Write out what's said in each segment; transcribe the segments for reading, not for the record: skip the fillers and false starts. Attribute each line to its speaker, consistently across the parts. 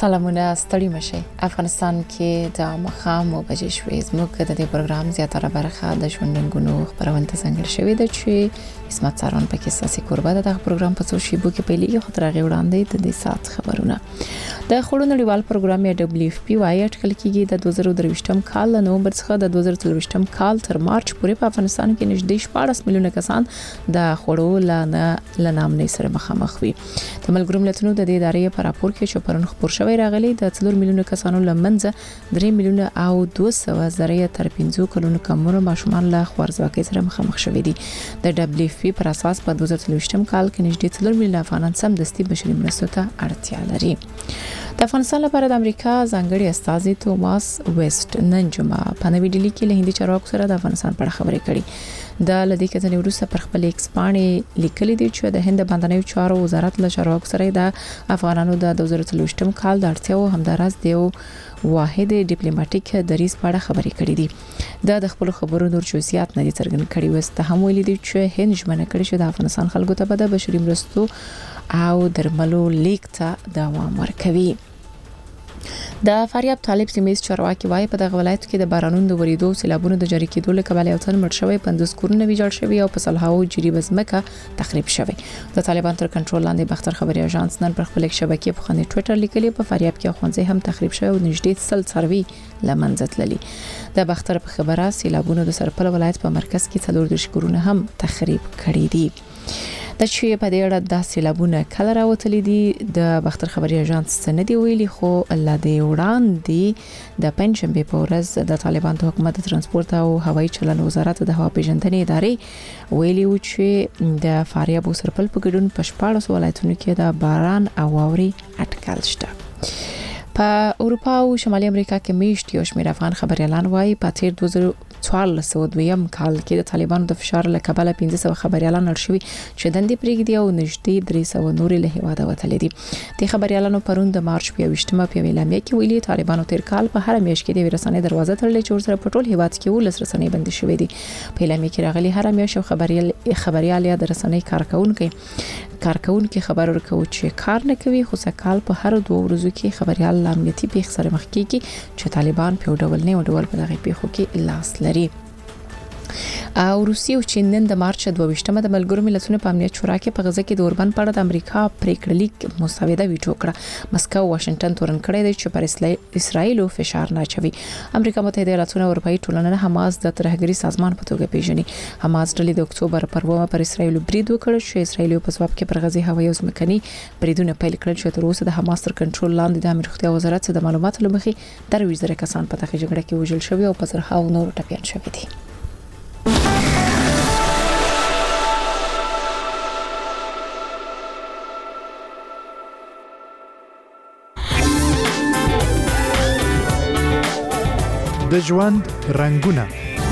Speaker 1: سلامونه ستړي مشي. افغانستان کې د مخام وبجې شوې زموږ د دې پروګرام زیاتره برخه د ژوندنګونو خبرونه څنګه شوې ده چې اسمت سارون پکې ساسي قربا د پروګرام په څو شیبو کې پیلې خطر غي وړاندې د سات خبرونه د خړو نړیوال پروګرام یا دبليو اف پی وايي اټکل کېږي د 2023م کال له نومبر څخه د 2023م کال تر مارچ پورې په افغانستان کې نږدې 14 میلیونه کسان د خړو لنامنې سره مخامخ وي. د ملګرو ملتونو د دې ادارې په راپور کې چې پرون خبر شوی راغلی د 4 میلیونه کسانو لمنځه 3 میلیونه او 200 زره تر 15 کلونو کمونو ماشومان له خوارځواکۍ سره مخامخ شوي دي. د دبليو اف پی پر اساس په 2023م کال کې نږدې 4 میلیونه افغانان سم دستي بشري مرستو ته اړتیا لري. د افغانستان لپاره د امریکا ځانګړي استازي توماس ویسټ نن جمعه په نوې ډیلي کې له هندي چارواکو سره د افغانستان په اړه خبرې کړې. د لدې کې ځنې وروسته پر خپل ایکس باندې لیکلي دي چې د هند باندې چارو وزارت له چارواکو سره د افغانانو د 2023م کال د اړتیاو همدارس دیو واحد ډیپلوماټیک دریځ په اړه خبرې کړې دي. د خپل خبرو نور جزئیات نه دي څرګند کړي. وست هم ویلي دي چې هند ژمنه کړې چې د افغانستان خلکو ته به د بشري مرستو او درملو لیک ته دوام ورکوي. د فاریاب طالب سیمې چارواکي وايي په دغه ولایت کې د بارانونو د وریدو سیلابونو د جاری کېدو له کبله یو تن مړ شوی 50 کورونه ویجاړ شوی او په صلحاو جری بزمکه تخریب شوی. د طالبان تر کنټرول لاندې بختر خبري اژانس نن پر خپل شبکې په خنې ټوئیټر لیکلی په فاریاب کې خوندې هم تخریب شوی او نږدې 100 څاروي لمنځه تللي. د بختر په خبره سیلابونو د سرپل ولایت په مرکز کې 4 کورونه هم تخریب کړي دي. د چې په دې اړه د سیلابونه کله راوتلي دي د بختر خبري اژانس څنګه دی ویلي خو الله دې وړاندې د پنځمبه په ورځ د طالبان د حکومت ترانسپورت او هوایي چلن وزارت د هوا پیژندنې ادارې ویلي و چې د فاریاب او سرپل په ګډون په 14 ولایتونو کې د باران او واوري اټکل شته. په اروپا او شمالي امریکا کې میشت یو شمېر افغان خبريالان وايي په تیر 2014 کال کې د طالبانو د فشار له کبله 1500 خبريالان لړشوي چې دندې پرېږدي او نږدې 300 نور له هیواده وتلي دي. د خبريالانو پرون د مارچ په 28مه په اعلامیه کې ویلي طالبانو تیر کال په هر میاشت کې د ورسنې دروازه تړلې چې ورسره په ټول هیواد کې ولس رسنۍ بند شوې دي. په اعلامیه کې راغلي هر میاشت خبريال یا د رسنۍ کارکونکو خبر ورکوي چې کار نه کوي خو سکهال په هر 2 ورځو کې خبريال امنیتي پیښ سره مخ کیږي چې طالبان په ډول نه ډول په دغه پیښو کې لاس لري. او روسیه او چین نن د مارچ 22مه د ملګرو ملتونو په امنیت شورا کې په غزه کې د اوربند په اړه د امریکا پریکړه لیک مسوده ویټو کړه. مسکو واشنگټن تورن کړی دی چې پر اسرائیل فشار نه اچوي. امریکا متحده ایالاتونه او اروپאי ټولنه حماس د ترهګری سازمان په توګه پیژني. حماس ډلې د اکتوبر پر 2 پر اسرائیل برید وکړ چې اسرائیل په ځواب کې پر غزه هوایي او ځمکني بریدونه پیل کړل چې تر اوسه د حماس تر کنټرول لاندې د امیر روغتیا وزارت د معلوماتو لمخې 3 کسان په دغه جګړه کې وژل شوي او په زرهاو نور ټپيان شوي دي.
Speaker 2: د ژوند رنگونه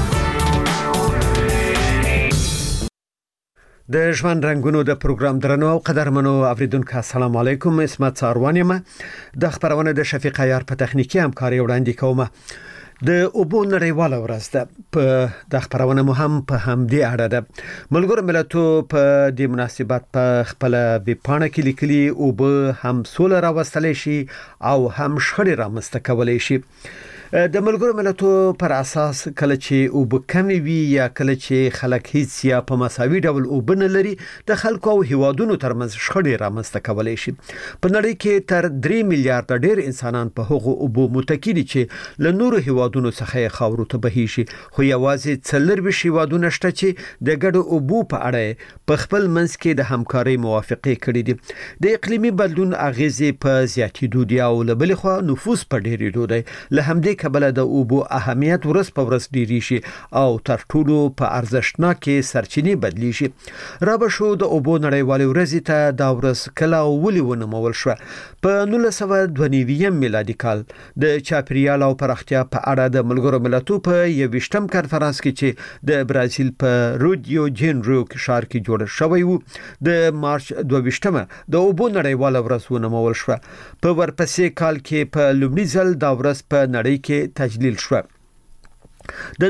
Speaker 3: د ژوند رنگونو د پروګرام درنو او قدرمنو اوریدونکو السلام علیکم. اسمت ساروان یم. د خبرونه د شفیق عیار په تخنیکی همکاري وړاندې کوم. د اوبو نړیواله ورځ ده په د خبرونه مهم په همدې اړه ده. ملګرو ملتو په دې مناسبت په خپل بیپانه کې لیکلي اوبه هم سول راوستل شي او هم شخړې رامنځته کولای شي. د ملګرو ملتو پر اساس کله چې اوبه کمی وي یا کله چې خلک هیڅ یا په مساوي ډول اوبه نه لري د خلکو او هیوادونو ترمنځ شخړې رامنځته کولای شي. په نړۍ کې تر 3 میلیارډ ډیر انسانان په هغو اوبو متکی دي چې له نورو هیوادونو څخه خاورو ته بهي شي خو یوازې 40 هیوادونه شته چې د ګډو اوبو په اړه په خپل منځ کې د همکارۍ موافقه کړې دي. د اقلیمي بدلون اغیزې په زیاتېدو دي او له بل خوا نفوس په ډېرېدو دی. له همدې کبله د اوبو اهمیت ورځ په ورځ ډیری شي او تر ټولو په ارزښتناکې سرچینې بدلی شي. رابه شو د اوبو نړیوالې ورځ ته دا ورځ کله ولې ونمول شو. په 1992 میلادي کال د چاپریال او پراختیا په اړه د ملګرو ملتونو په 21م کانفرنس کې چې د برازیل په رودیو جنیرو ښار کې جوړ شوی و د مارچ 22مه د اوبو نړیواله ورځ ونمول شو. په ورپسې کال کې په لومړي ځل دا ورځ په نړۍ کې تجلیل شو. د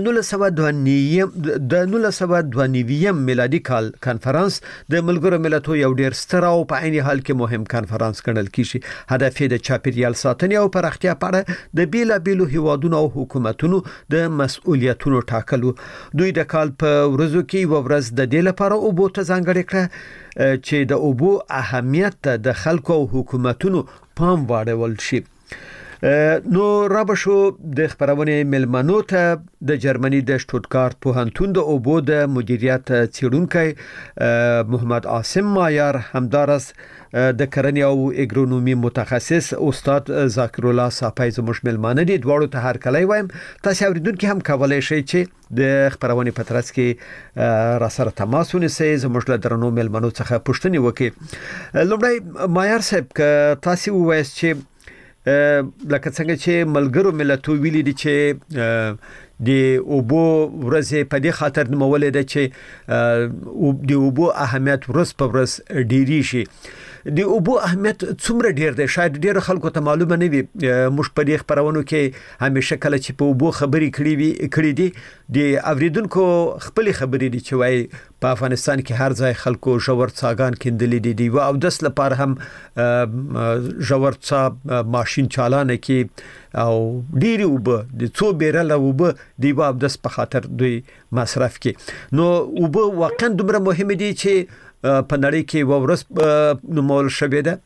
Speaker 3: 1992 میلادي کال کانفرنس د ملګرو ملتونو یو ډیر ستر او په عین حال کې مهم کانفرنس ګڼل کیږي. هدف یې د چاپیریال ساتنې او پراختیا په اړه د بیلابیلو هیوادونو او حکومتونو د مسؤلیتونو ټاکلو. دوی د کال په ورځو کې یو ورځ د دې لپاره اوبو ته ځانګړې کړه چې د اوبو اهمیت د خلکو او حکومتونو پام واړول شي. نو رابشو د خبرونه ملمنو ته د جرمني د شټوتګارت پوهنتون د اوبو د مدیریت څیړونکي محمد عاصم مایر همدارس د کرنې او اګرونومي متخصص استاد ذاکر الله صافی زموږ ملمانه دي. دواړو ته هر کله وایم تاسو اوریدونکو هم کولای شئ چې د خبرونه په ترڅ کې را سره تماس ونیسئ، زموږ له درنو ملمنو څخه پوښتنه وکړئ. لومړی مایر صاحب تاسو وایئ چې لکه څنګه چې ملګرو ملتونو ویلي دي چې د اوبو ورځې په دې خاطر نومولې ده چې د اوبو اهمیت ورځ په ورځ ډیری شي. د اوبو اهمیت څومره ډیر دی؟ شاید ډیر خلکو ته معلومه نه وي. موږ په دې خبرونو کې همیشه کله چې په اوبو خبرې کړې دي د اوریدونکو خپل خبرې دي چې وای په افغانستان کې هر ځای خلکو ژور څاګان کیندلې دي او د اصل لپاره هم ژور څا ماشين چالانه کې او ډیر اوبه د څو بیرل اوبه دی و د په خاطر دوی مصرف کې. نو اوبه واقعا دومره مهمه دي چې په نړۍ کې ورس نومول شوې ده.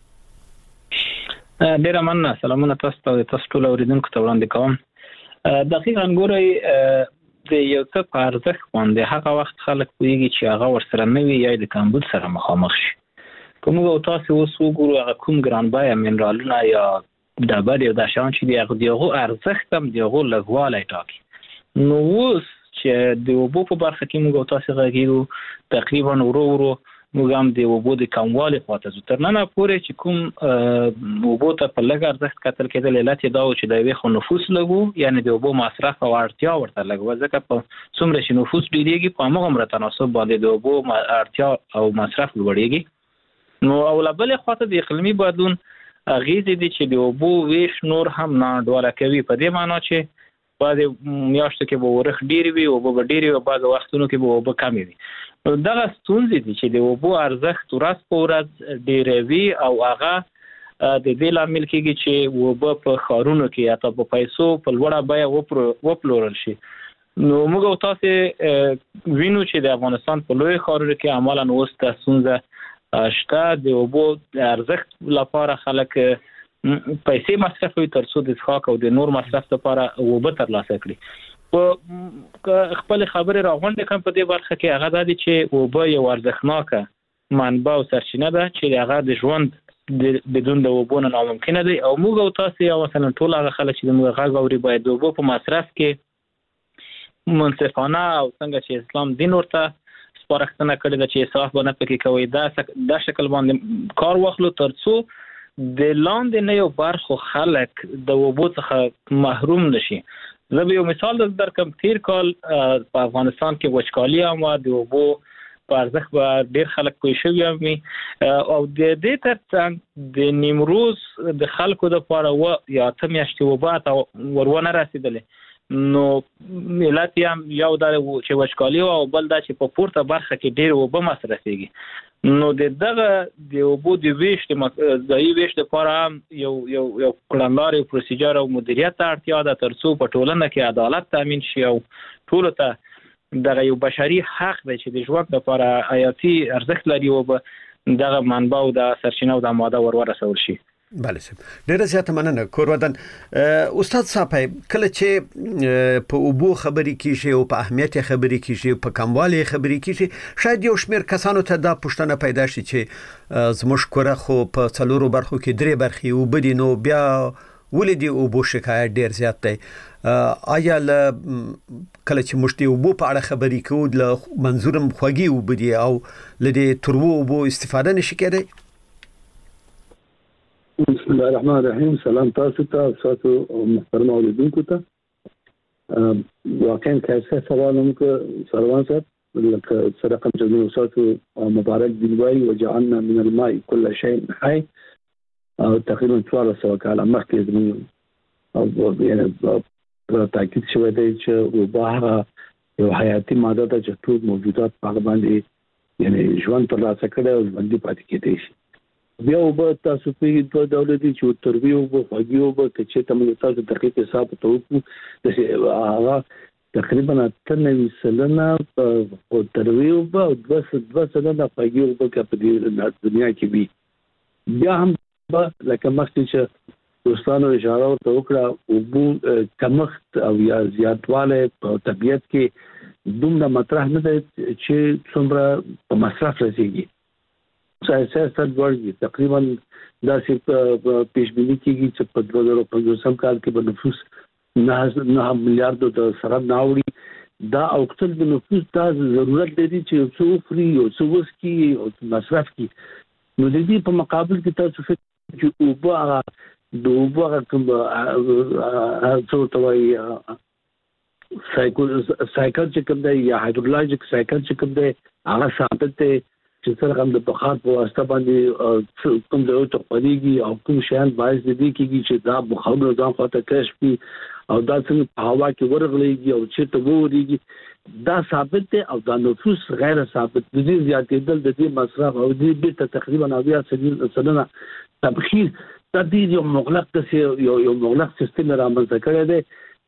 Speaker 4: ډیر مننه. سلامونه تاسو ټول اوریدونکو ته وړاندې کوم. دقیقاً ګورئ د یو څه په ارزښت باندې هغه وخت خلک پوهیږي چې هغه ورسره نه وي یا د کمبود سره مخامخ شي. کوم او تاسو اوس وګورئ هغه کوم ګرانبایه منرالونه یا ډبرې او د شان چې دغه ارزښت هم دغه لګوالای ټاکي. نو اوس چې د اوبو په برخه کې موږ تاسو غږیږو تقریبا ورو موږ هم د اوبو د کموالي خاطر تر نن پورې چې کوم اوبو ته په لږ ارزښت کتل کېدل علت دا و چې د وی خو نفوس لګو یعنی د اوبو مصرف او اړتیا ورته لګو ځکه په څومره چې نفوس ډیریږي په هغه تناسب باندې د اوبو اړتیا او مصرف لوړیږي. نو اولبل خاطر د اقلیمي بدلون غیزې دي چې د اوبو ویش نور هم نه ډوله کوي په دې معنی چې بعض میاشتو کې به ورخ ډیر وي او به ډیر وي بعض وختونو کې به اوبه کم وي. دغه ستونزې دي چې د اوبو ارزښت ورځ په ورځ ډیروي او هغه د دې لامل کېږي چې اوبه په ښارونو کې یا په پیسو په لوړه بیه وپلورل شي. نو موږ تاسو وینو چې د افغانستان په لوی ښارونو کې عملاً اوس د ستونزه شته د اوبو ارزښت لپاره خلک پیسې مصرفوي ترڅو د څښاک او د نور مصرف لپاره اوبه ترلاسه کړي. په خپل خبره راغونډه کوم په دې برخه کې هغه د چې اوبه یو ارزښتناکه منبع او سرچینه ده چې هغه د ژوند بدون د اوبو نه ناممکن دی او موږ تاسو یا مثلا ټول هغه خلک چې موږ غږ اوري باید د اوبو په مصرف کې منصفانه او څنګه چې اسلام دین ورته سپارښتنه کړې ده چې اسراف باندې پکې کوي دا شکل باندې کار واخلو ترڅو د لاندې نه یو برخو خلک د اوبو څخه محروم نشي. زه به یو مثال درکم. تیر کال په افغانستان کې وچکالي هم د اوبو په ارزښت به ډیر خلک پوه شوي وي او د دې ترڅنګ د نیمروز د خلکو لپاره یا 8 میاشتې اوبه ورونه رسیدلې. نو ملت هم یو دا چې وچکالي او بل دا چې په پورته برخه کې ډیر اوبه مصرفيږي. نو دغه د اوبو د ویش ځای ویش لپاره یو کړنلارې پروسیجر او مدیریت اړتیا ده ترڅو په ټولنه کې عدالت تامین شي او ټول ته دغه یو بشري حق دی چې د ژوند لپاره حیاتي ارزښت لري او دغه منبع او د سرچینه او د ماده ورسول شي.
Speaker 3: بله سم. ډیره زیاته مننه کورودن. استاد صاحب کله چې په اوبو خبرې کیږي او په اهمیت خبرې کیږي په کموالي خبرې کیږي شاید یو شمیر کسانو ته دا پوښتنه پیدا شي چې زموږ کوره خو په څلورو برخو کې درې برخې وبدي نو بیا ولې دی اوبو شکایت ډیر زیات دی. آیا کله چې مشتي اوبو په اړه خبرې کوو د منظورم خوږی وبدي او لدې ترو اوبو استفاده نشي کېدای؟
Speaker 5: بسم الله الرحمن الرحیم. سلام تاسو ته تاسو محترم اوریدونکو ته. واقعا کیسه سوالم کو سروان صاحب لکه صدقه جميع تاسو مبارک دی وای وجعلنا من الماء كل شيء حي تقریبا 1400 کاله مخکې زموږ او یعنی تاکید شوی دی چې وباره یو حیاتي ماده ده چې ټول موجودات په باندې یعنی ژوند تر لاسه کړي او باندې پاتې کېدي شي. بیا وب تاسو په دوه ډول دي چې تروي او خوږي او چې تاسو تاسو دقیق حساب توکو د هغه تقریبا 93% په تروي او 2% خوږي او په دنیا کې وي. بیا هم لکه مخکې چې دوستانو اشاره ورته وکړه او کمښت او یا زیاتواله په طبیعت کې دومره مطرح نه دی چې څومره په مصرف رسیږي. سیاست ورګي تقریبا داسې پیشبینی کېږي چې په 2050 کال کې به نفوس 9 میلیارډ د سره ناوړي. دا اوکتل د نفوس دا ضرورت دی چې څو فري او څو وسکي او مصرف کی. نو د دې په مقابل کې تاسو فکر چې اوبه دوباره کوم څه توای سایکل چې کوم دی یا هایدرولوژیک سایکل چې کوم دی هغه ثابت دی چې څنګه د بخار په واسطه باندې کوم ډول تخریږي او کوم شیان باعث دي چې دا بخار ځان خاطر کشف کی او دا څنګه په هوا کې ورغليږي او چې ته ووريږي دا ثابت دی. او دا نفوس غیر ثابت دي. زیاتېدل د دې مصرف او دې به تقریبا 90% تبخیر د دې یو مغلق سیستم رامنځته کړی دی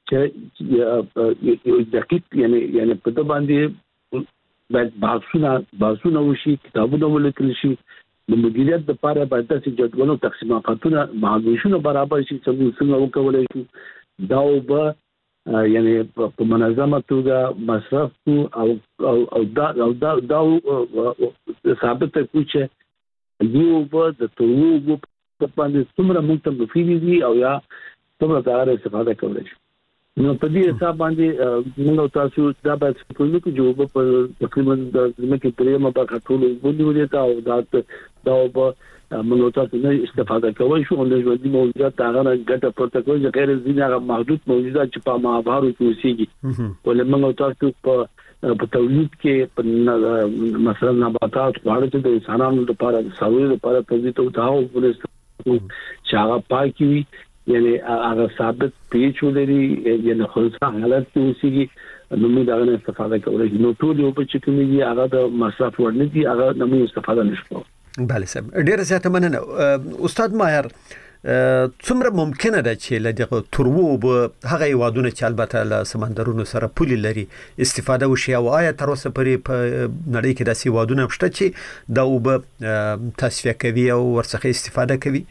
Speaker 5: چې یو دقیق یعنی په دې باندې باید بحثونه وشي، کتابونه ولیکل شي. د مدیریت لپاره باید داسې جدولونه تقسیماتونه معلوماتونه برابر شي چې څنګه وکولای شو دا به یعنی په منظمه توګه مصرف او دا ثابت کړو چې یو به د توغو په باندې څومره موږ ته مفید دي او یا څومره دا استفاده کولای شو. نو په دې حساب باندې موږ تاسو دا به څه کوو چې جواب په تقریبا د ځمکې پرېمه په ټولو ودی ته او دا به موږ تاسو نه استفاده کوو شو. نو ژوندۍ موجودات هغه ګټه پورته کوي چې غیر ځینې محدود موجودات چې په ماهبارو کې اوسېږي. ولې موږ تاسو په تولید کې مثلا نباتات خواړه چې د انسانانو لپاره د ساروي لپاره تولید او تاو ولې چې هغه پاکي وي یعنی هغه ثابت پیچ ولري یعنی خلصه حالت کې اوسېږي. نو موږ دا نه استفاده کوو. نو ټول یو په چې کومي هغه د مصرف ورنه دي هغه نه استفاده نشو.
Speaker 3: بله صاحب ډیر زیاته مننه. استاد ماهر څومره ممکنه ده چې لدغه ترو به هغه یوادونه چې البته له سمندرونو سره پولي لري استفاده وشي او آیا تر اوسه پرې په نړۍ کې داسې یوادونه شته چې دا وب تصفیه کوي او ورڅخه استفاده کوي؟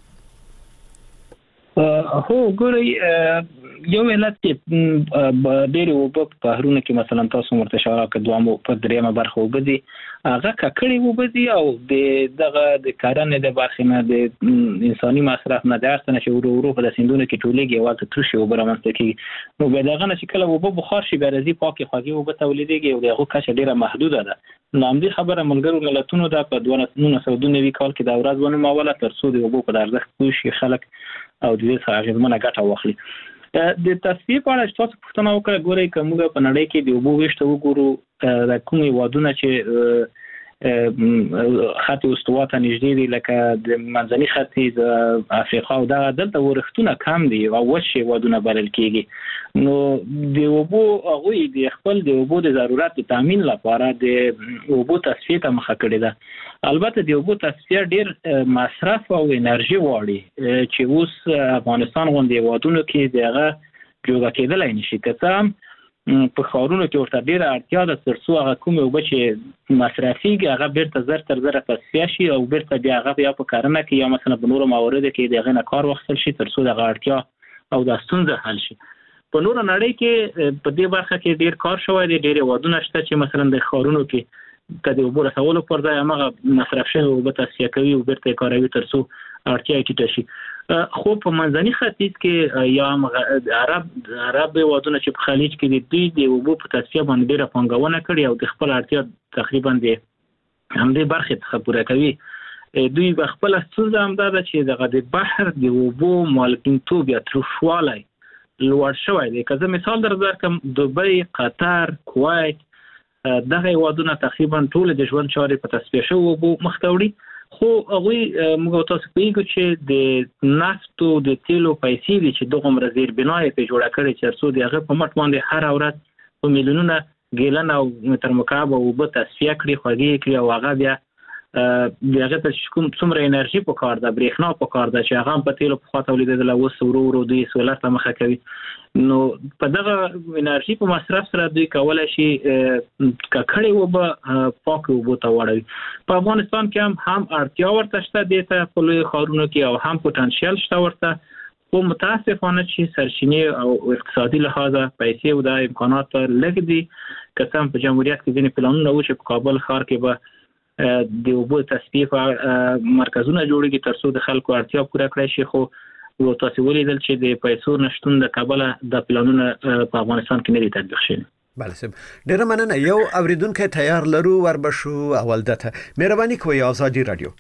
Speaker 4: هو ګورئ یو علت چې ډېر وب په بحرونو کې مثلا تاسو ورته اشاره کړې دوه په دریمه برخه وبدي هغه ککړې وبدي او دغه د کارنې د برخې نه د انساني مصرف نه درسنه چې ورو په سیندونو کې ټولېږي او د ترشي وب رامنځته کیږي. نو به دغه نه چې کله وب بخار شي برازي پاکي خوږي وب تولیدېږي او دغه کچه ډیره محدوده ده. نو هم دې خبره ملګرو ملتونو د په 1992 کال کې د ورځ ونه ماوله تر څو د وب په ارزښت پوه شي خلک او د دې سره غوښمنه ګټه واخلي. د تصفیه په اړه تاسو پوښتنه وکړه ګورئ کومه په نړۍ کې د اوبو وشته وګورو د کومې وادونه چې خط استوا ته نږدې دي لکه د منځني خط د افریقا او دلته ورښتونه کم دي او وشي وادونه بلل کېږي. نو د اوبو هغوی د خپل د اوبو د ضرورت تامین لپاره د اوبو تصفیه ته مخه کړې ده. البته د اوبو تصفیه ډیر مصرف او انرژي غواړي چې اوس افغانستان غونډې وادونو کې دغه جوړه کېدلای نشي. که په خارونو کې ورته ډیره اړتیا ده ترڅو هغه کومه اوبه چې مصرفيږي هغه بیرته زر تر زر تصفیه شي او بیرته بیا هغه یا په کارنه کې یا مثلا په نورو مواردو کې دغه نه کار واخیستل شي ترڅو دغه اړتیا او د ستونزه حل شي. په نور نړۍ کې په دې برخه کې ډیر کار شوی دی. ډیر وادونه شته چې مثلا د خارونو کې کدی اوبه رسولو پر ځای هغه مصرف شوی اوبه تصفیه کوي او بیرته کاروي ترڅو اړتیا ټیټه شي. خو په منځني ختیځ کې یا عرب وادونه چې په خلیج کې دي دوی د اوبو په تصفیه باندې ډیره پانګونه کړې او د خپل اړتیا تقریبا د همدې برخې څخه پوره کوي. دوی په خپل ستونزه هم ده چې دغه د بحر د اوبو مالکینتوب یا ترشوالای لوړ شوی دی. که زه مثال درکړم دوبۍ، قطر، کویت دغه وادونه تقریبا ټول د ژوند چارې په تصفیه شوو اوبو مخ ته وړي. خو هغه موږ تاسو پیګو چې د نفت او د تیلو پیسې دي چې دغه مرزیر بنای په جوړه کړي چې څو دغه په مټ باندې هر ورځ په میلیونونه ګیلن او متر مکعب او به تصفیه کړي خوږی کړي او هغه بیا دغه ته کوم څومره انرژي په کار ده برېښنا په کار ده چې هغه په تیلو په خاطر لیدل او ورو دوی سولر ته مخه کوي نو په دغه انرژي په مصرف سره دوی کولای شي ککړې وبه پاک وبو ته وړي په افغانستان کې هم اړتیا ورته شته د په لوی ښارونو کې او هم پټنشل شته ورته خو متاسفانه چې سرچینې او اقتصادي لحاظه پیسې او د امکانات لږ دي قسم په جمهوریت کې ځینې پلانونه و چې په کابل ښار کې به د اوبو تصفیه مرکزونه جوړیږي ترڅو د خلکو اړتیا پوره کړي شي خو و تاسو ولیدل چې د پیسو نشټون د کابل د پلانونو په افغانستان کې نه دي تطبیق شوي.
Speaker 3: بله سم ډیره مننه. یو اوریدونکو تیار لرو وربشو اول دته مهرباني کوئ آزادی رادیو.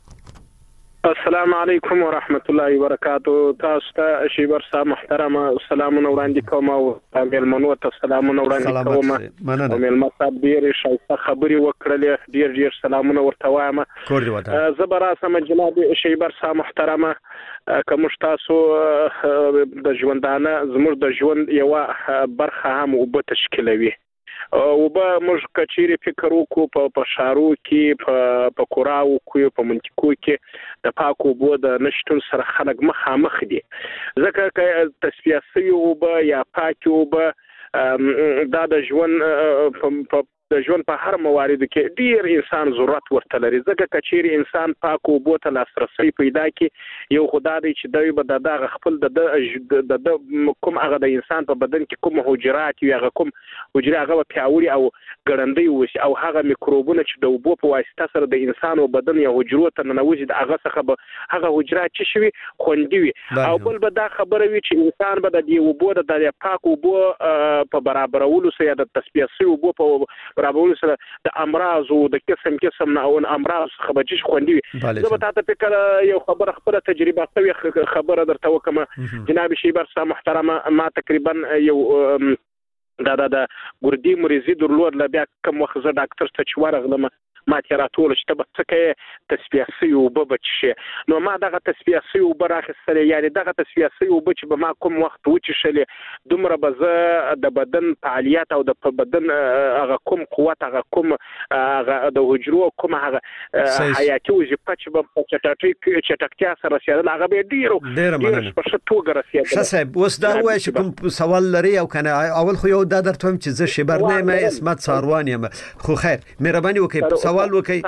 Speaker 6: السلام علیکم ورحمت الله وبرکاتہ. تاسو ته شیبر صاحب محترم سلامونه وړاندې کوم او مېلمنو ته سلامونه وړاندې کوم.
Speaker 3: مننه.
Speaker 6: مېلمه صاحب ډېر ښایسته خبرې وکړلې ډېر سلامونه ورته وایم.
Speaker 3: کور دی وته.
Speaker 6: زبر اسم جناب شیبر صاحب محترم کوم تاسو د ژوندانه زموږ د ژوند یو برخه هم وب تشکیلوي او به موږ کچېری فکر وکړو په شارو کې په کوراو کې په منطقو کې د پاکو بو د نشټون سره خلک مخامخ دي ځکه تصفیه سوي او به یا پاکو به د ژوند په هر موارد کې ډیر انسان ضرورت ورته لري ځکه کچېری انسان پاکو بو ته لاسرسي پیدا کې یو خدای چې دوی به دغه خپل د کوم هغه د انسان په بدن کې کوم حجرات یا کوم حجره هغه پیاوړي او ګړندې وي او هغه میکروبونه چې د اوبو په واسطه سره د انسان او بدن یا حجرو ته ننوځي د هغه څخه به هغه حجرات چې شوي خوندي وي او بل به دا خبره وي چې انسان به د اوبو د پاکو اوبو په برابرولو سره د تصفیه سوي اوبو په برابرولو سره د امراض او د قسم نه او امراض خبرجش خوندي وي. زه به تاسو فکر یو خبره خپل تجربه کوي خبره درته وکم جناب شیبر صاحب محترم ما تقریبا یو د ګردی مریضي درلود ل بیا کوم وخت زه ډاکټر ته چورغلم ما تیراتول چې تب څه تصفیه سوي او بچ شي نو ما دغه تصفیه سوي او براخصله یعنی دغه تصفیه سوي او بچ به ما کوم وخت وچ شلې دومره به د بدن فعالیت او د بدن هغه کوم قوت هغه کوم هغه د حجرو کوم هغه حیاتي وظیفه چې په چټکتیا سره رسیدل هغه به ډیرو په شتوګه رسیدل.
Speaker 3: صاحب اوس دا وایي چې کوم سوال لري او کنه اول خو یو دا درته چې زه شبر نه یم اسمت ساروان یم خو خیر مهرباني وکړئ سوال وکړئ.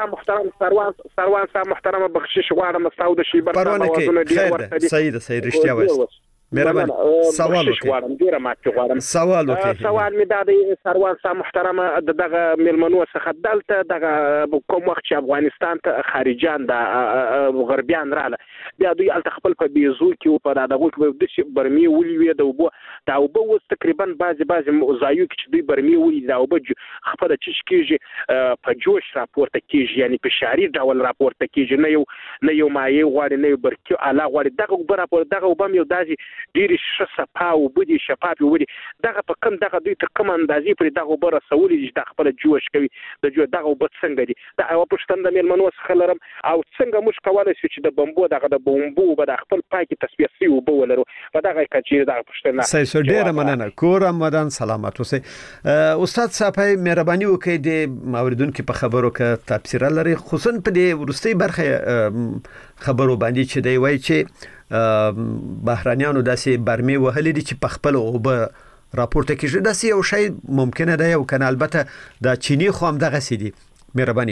Speaker 6: سروان صاحب محترم بخشش غواړم سعود شیبر
Speaker 3: صاحب خیر سید رښتیا وایي مهرباني سوال وکړئ.
Speaker 6: سوال می دا د سروان صاحب محترم دغه ملمنو څخه دلته دغه کوم وخت چې افغانستان ته خارجان د غربیان رااله بیا دوی الته خپل په بیزو کې او په دغه کې د برمي ولوي د وبو دا وبو تقریبا بعضي زایو کې دوی برمي ولي دا وبو خپل چش کېږي په جوش راپورته کېږي یعنی په شعري ډول راپورته کېږي نه یو مایي غواړي نه یو برکي اعلی غواړي دغه راپور دغه وبم یو دازي ډیر شفاف او بده شفاف وي دغه په کوم دغه دوی ته کوم اندازې پر دغه بره سولې چې د خپل جوش کوي د جو دغه وبد څنګه دي دا او پښتون د ملمنو څخه لرم او څنګه موږ کولای شو چې د بمبو دغه د بمبو به خپل پاکي تصفیه سي او بولرو په دغه کچې دغه پښتون
Speaker 3: سې ډیر مننه کور رمضان سلامت اوسئ. استاد صاحب مهرباني وکړئ د اوریدونکو په خبرو کې تفسیر لري خصوصا په دې ورستۍ برخه خبرو باندې چې دی وایي چې بهرانيانو داسې برمي وهلې دي چې په خپل او به راپورته کیږي داسې یو شی ممکنه ده او کنه البته د چینی خو هم دغه سي دي مهرباني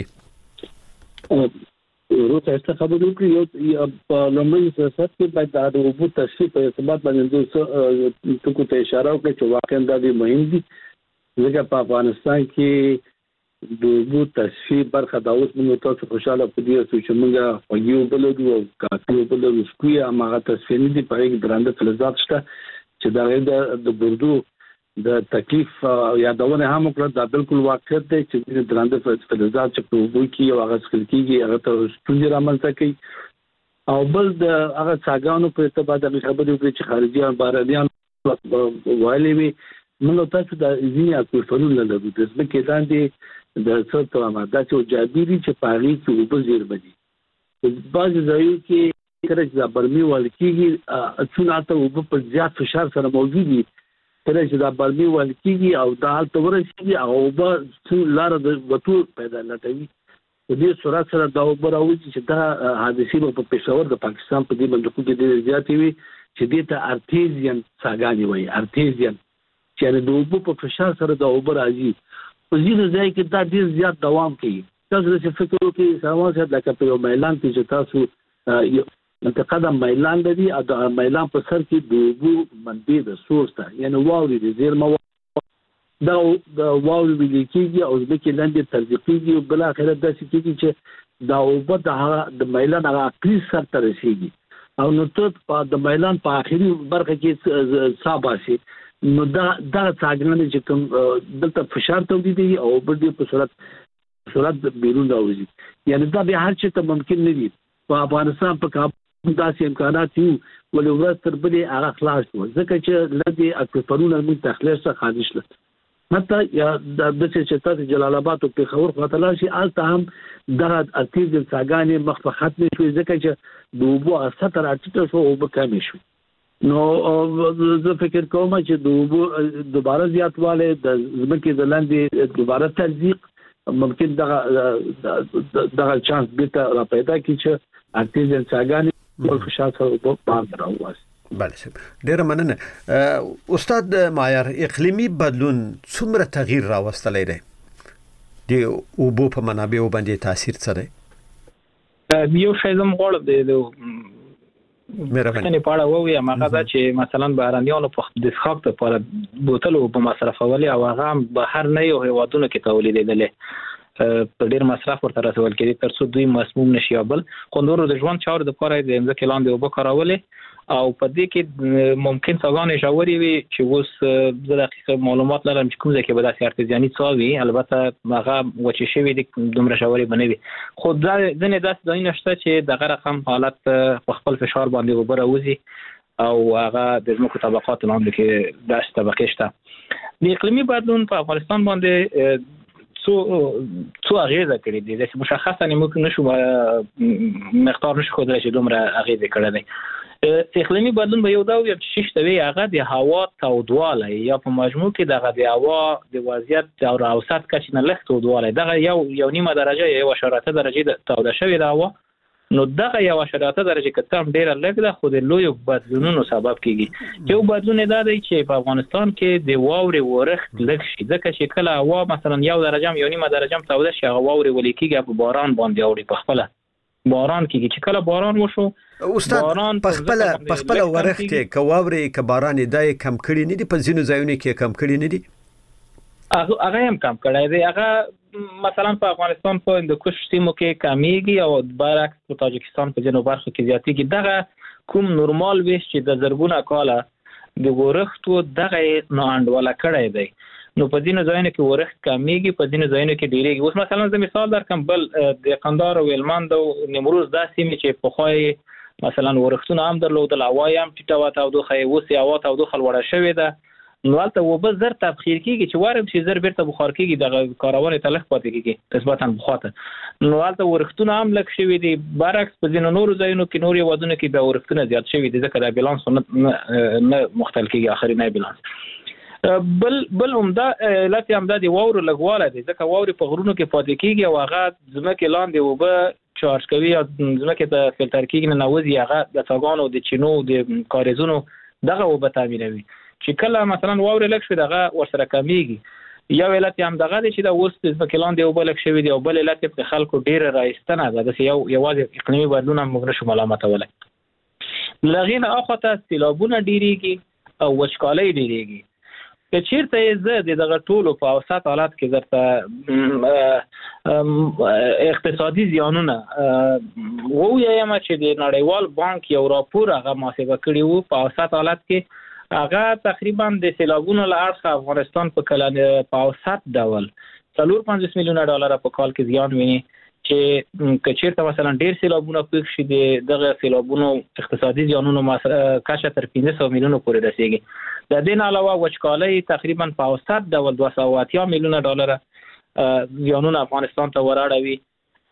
Speaker 5: روته څه خبرې وکړي یو په لومړي سیاست کې باید د اوبو تصفیه په ارتباط باندې څه ته اشاره وکړي چې واقعا دا دی مهم دي ځکه په افغانستان کې د اوبو تصفیه برخه د اوس موږ تاسو خوشاله پدې چې موږ خوږیو بلدو او کافیو بلدو سکویا هغه تصفیه نه دي په هغه درنده فلزات شته چې دا د بردو د تکلیف یادونه هم کړه دا بالکل واقعیت دی چې د درنده فلزات چې په اوبو کې هغه څکل کېږي هغه ته ستونزې رامنځته کوي او بل د هغه څاګانو په ارتباط د خبرې وکړي چې خارجيان بهرانيان وایي وي موږ تاسو د ځینې اکوفرونه لرو د ځمکې لاندې د څو ماده چې جاديري چې پاري کې اوبه زیر بدي بعض ځایو کې کله چې برمي والکیږي څونه ته په زیات فشار سره موجود دي کله چې دا برمي والکیږي او دا حالت ورسیږي او به لار د وټو پیدا لټوي په دې صورت سره دا وبراوي چې دا حادثه په پېښور د پاکستان په دې منطقو کې ډېر زیاتې وي چې دې ته ارتيزيان څاګانې وایي ارتيزيان چې د اوبو په فشار سره دا اوبه راځي په ځینو ځای کې دا ډېر زیات دوام کوي تاسو چې فکر وکړئ سماسه د کپیو میلان کې چې تاسو منطقه د میلان دی او د میلان په سر کې د اوبو منبع د سورس ته یعنی واوري د زیرمه دا د واوري ولیکيږي او ځکه لاندې ترځيږي او بل اخر داسې کېږي چې دا اوبه د میلان هغه اقلی سر ته رسیږي او نو ته د میلان په اخري برخه کې صاباسي نو دا څنګه چې کوم دلته فشار تولیدي او په دې په صورت بیرون راوځي یعنی دا به هر څه ته ممکن نه دي په افغانستان په کابل داسې امکانات یو ولې ورځ تر بلې هغه خلاص شو ځکه چې لدی اکوپرونه موږ تخلیص څخه خارج شول حتی یا د چې تاسو جلال آباد او پیښور خاطر شي الته هم دغه ارتیز څاګانې مخ په ختم شو ځکه چې د اوبو اثر راټیټ شو او به کم شو نو زه فکر کوم چې د اوبو دوباره زیاتواله د ځمکې د لاندې دوباره تزریق ممکن دغه چانس بیرته را پیدا کی چې ارتیز څاګانې او فشار سره په باندې راوځي
Speaker 3: بله ډیره مننه استاد مایر اقلیمی بدلون څومره تغییر راوستلی دی د اوبو په منابعو باندې تاثیر څه دی
Speaker 4: یو شی زم غواړم مهرباني پاړه ووي هغه دا چې مثلا بهرنیانو په د څښاک لپاره بوتل او په مصرفولي او هغه بهر نه یو هیوادونو کې تولیدېدل په ډیر مصرف ورته رسول کېږي ترڅو دوی مسموم نشي بل خوندور د ژوند چارو د لپاره د ځمکې لاندې اوبه کارولې او په دې کې ممکن څنګه ژوري وي چې اوس د دقیق معلومات لرم چې کوم ځای کې به داسې ارتزیاني څاوي البته هغه وچې شوی د دومره ژوري بنوي خو دا ځنې داسې ځای نشته چې دغه رقم حالت په خپل فشار باندې اوبه راوځي او هغه د ځمکو طبقات لاندې کې داسې طبقې شته د اقلیمي بدلون په افغانستان باندې څو اغیزه کړې دي چې مشخصا موږ نشو مقدار نشو خدای چې دومره اغیزه کړې ده اقلیمي بدلون به یو دا وي چې شته وي هغه د هوا تودواله یا په مجموع کې دغه د هوا د وضعیت او اوسط کچې نه لږ تودواله دغه یو نیمه درجه یا 1.8 درجه د توده شوی د هوا نو دغه 1.8 درجه کې تم ډیره لږ ده خو د لوی بدلونونو سبب کیږي یو بدلون دا دی چې په افغانستان کې د واوري ورښت لږ شي ځکه چې کله هوا مثلا 1 درجه یا نیمه درجه توده شي هغه واوري ولکیږي په باران باندې اوري په خپل باران کیږي چې کله باران وشو
Speaker 3: استاد په خپل ورښت کې کواوري ک باران دای کم کړي نه دي په ځینو ځایونو کې کم کړي نه دي
Speaker 4: هغه هم کم کړی دی هغه مثلا په افغانستان په هندوکش سیمو کې کمیږي او برعکس په تاجکستان په جنوب برخه کې زیاتېږي دغه کوم نورمال ویش چې د زرګونه کاله د ورښتو دغه ناانډوله کړی دی نو په ځینو ځایونو کې ورښت کمیږي په ځینو ځایونو کې ډیریږي اوس مثلا زه مثال درکم بل د قندهار او هلمند او نیمروز دا سیمې چې پخوای مثلا ورښتونه هم درلودل هوا هم ټیټه وه تودوخه یې اوس هوا تودوخه لوړه شوې ده نو هلته اوبه زر تبخیر کېږي چې وارم چې زر بیرته بخار کېږي دغه کارونې ته لږ پاتې کېږي نسبتا پخوا ته نو هلته ورښتونه هم لږ شوي دي برعکس په ځینو نورو ځایونو کې نور هېوادونو کې بیا ورښتونه زیات شوي دي ځکه دا بیلانس نه مختل کېږي آخرینی بیلانس بل عمده علت یې همدا د واورو لږوالی دی ځکه واورې په غرونو کې پاتې کېږي او هغه ځمکې لاندې اوبه چارج کوي او ځمکې ته فلټر کېږي ننوځي هغه د څاګانو د چینو د کاریزونو دغه اوبه تامینوي چې کله مثلا واورې لږ شوي دغه ورسره کمیږي یو علت یې هم دغه دی چې دا اوس د ځمکې لاندې اوبه لږ شوي دي او بل علت یې په خلکو ډېره رایستنه ده داسې یوازې اقلیمي بدلون هم موږ نشو ملامتولی له هغې نه اخواته سیلابونه ډېرېږي او وچکالۍ ډېرېږي که چېرته یې زه د دغه ټولو په اوسط حالت کې درته اقتصادي زیانونه ووایم چې د نړیوال بانک یو راپور هغه محاسبه کړی وو په اوسط حالت کې هغه تقریبا د سیلابونو له اړخه افغانستان په اوسط ډول 450 میلیونه ډالر په کال کې زیان ویني چې که چېرته مثلا ډېر سیلابونه پیښ شي دغه سیلابونو اقتصادي زیانونو کچه تر 500 میلیونو پورې رسیږي د دې نه علاوه وچکالۍ تقریبا په اوسط ډول 280 میلیونه ډالر زیانونه افغانستان ته وراړوي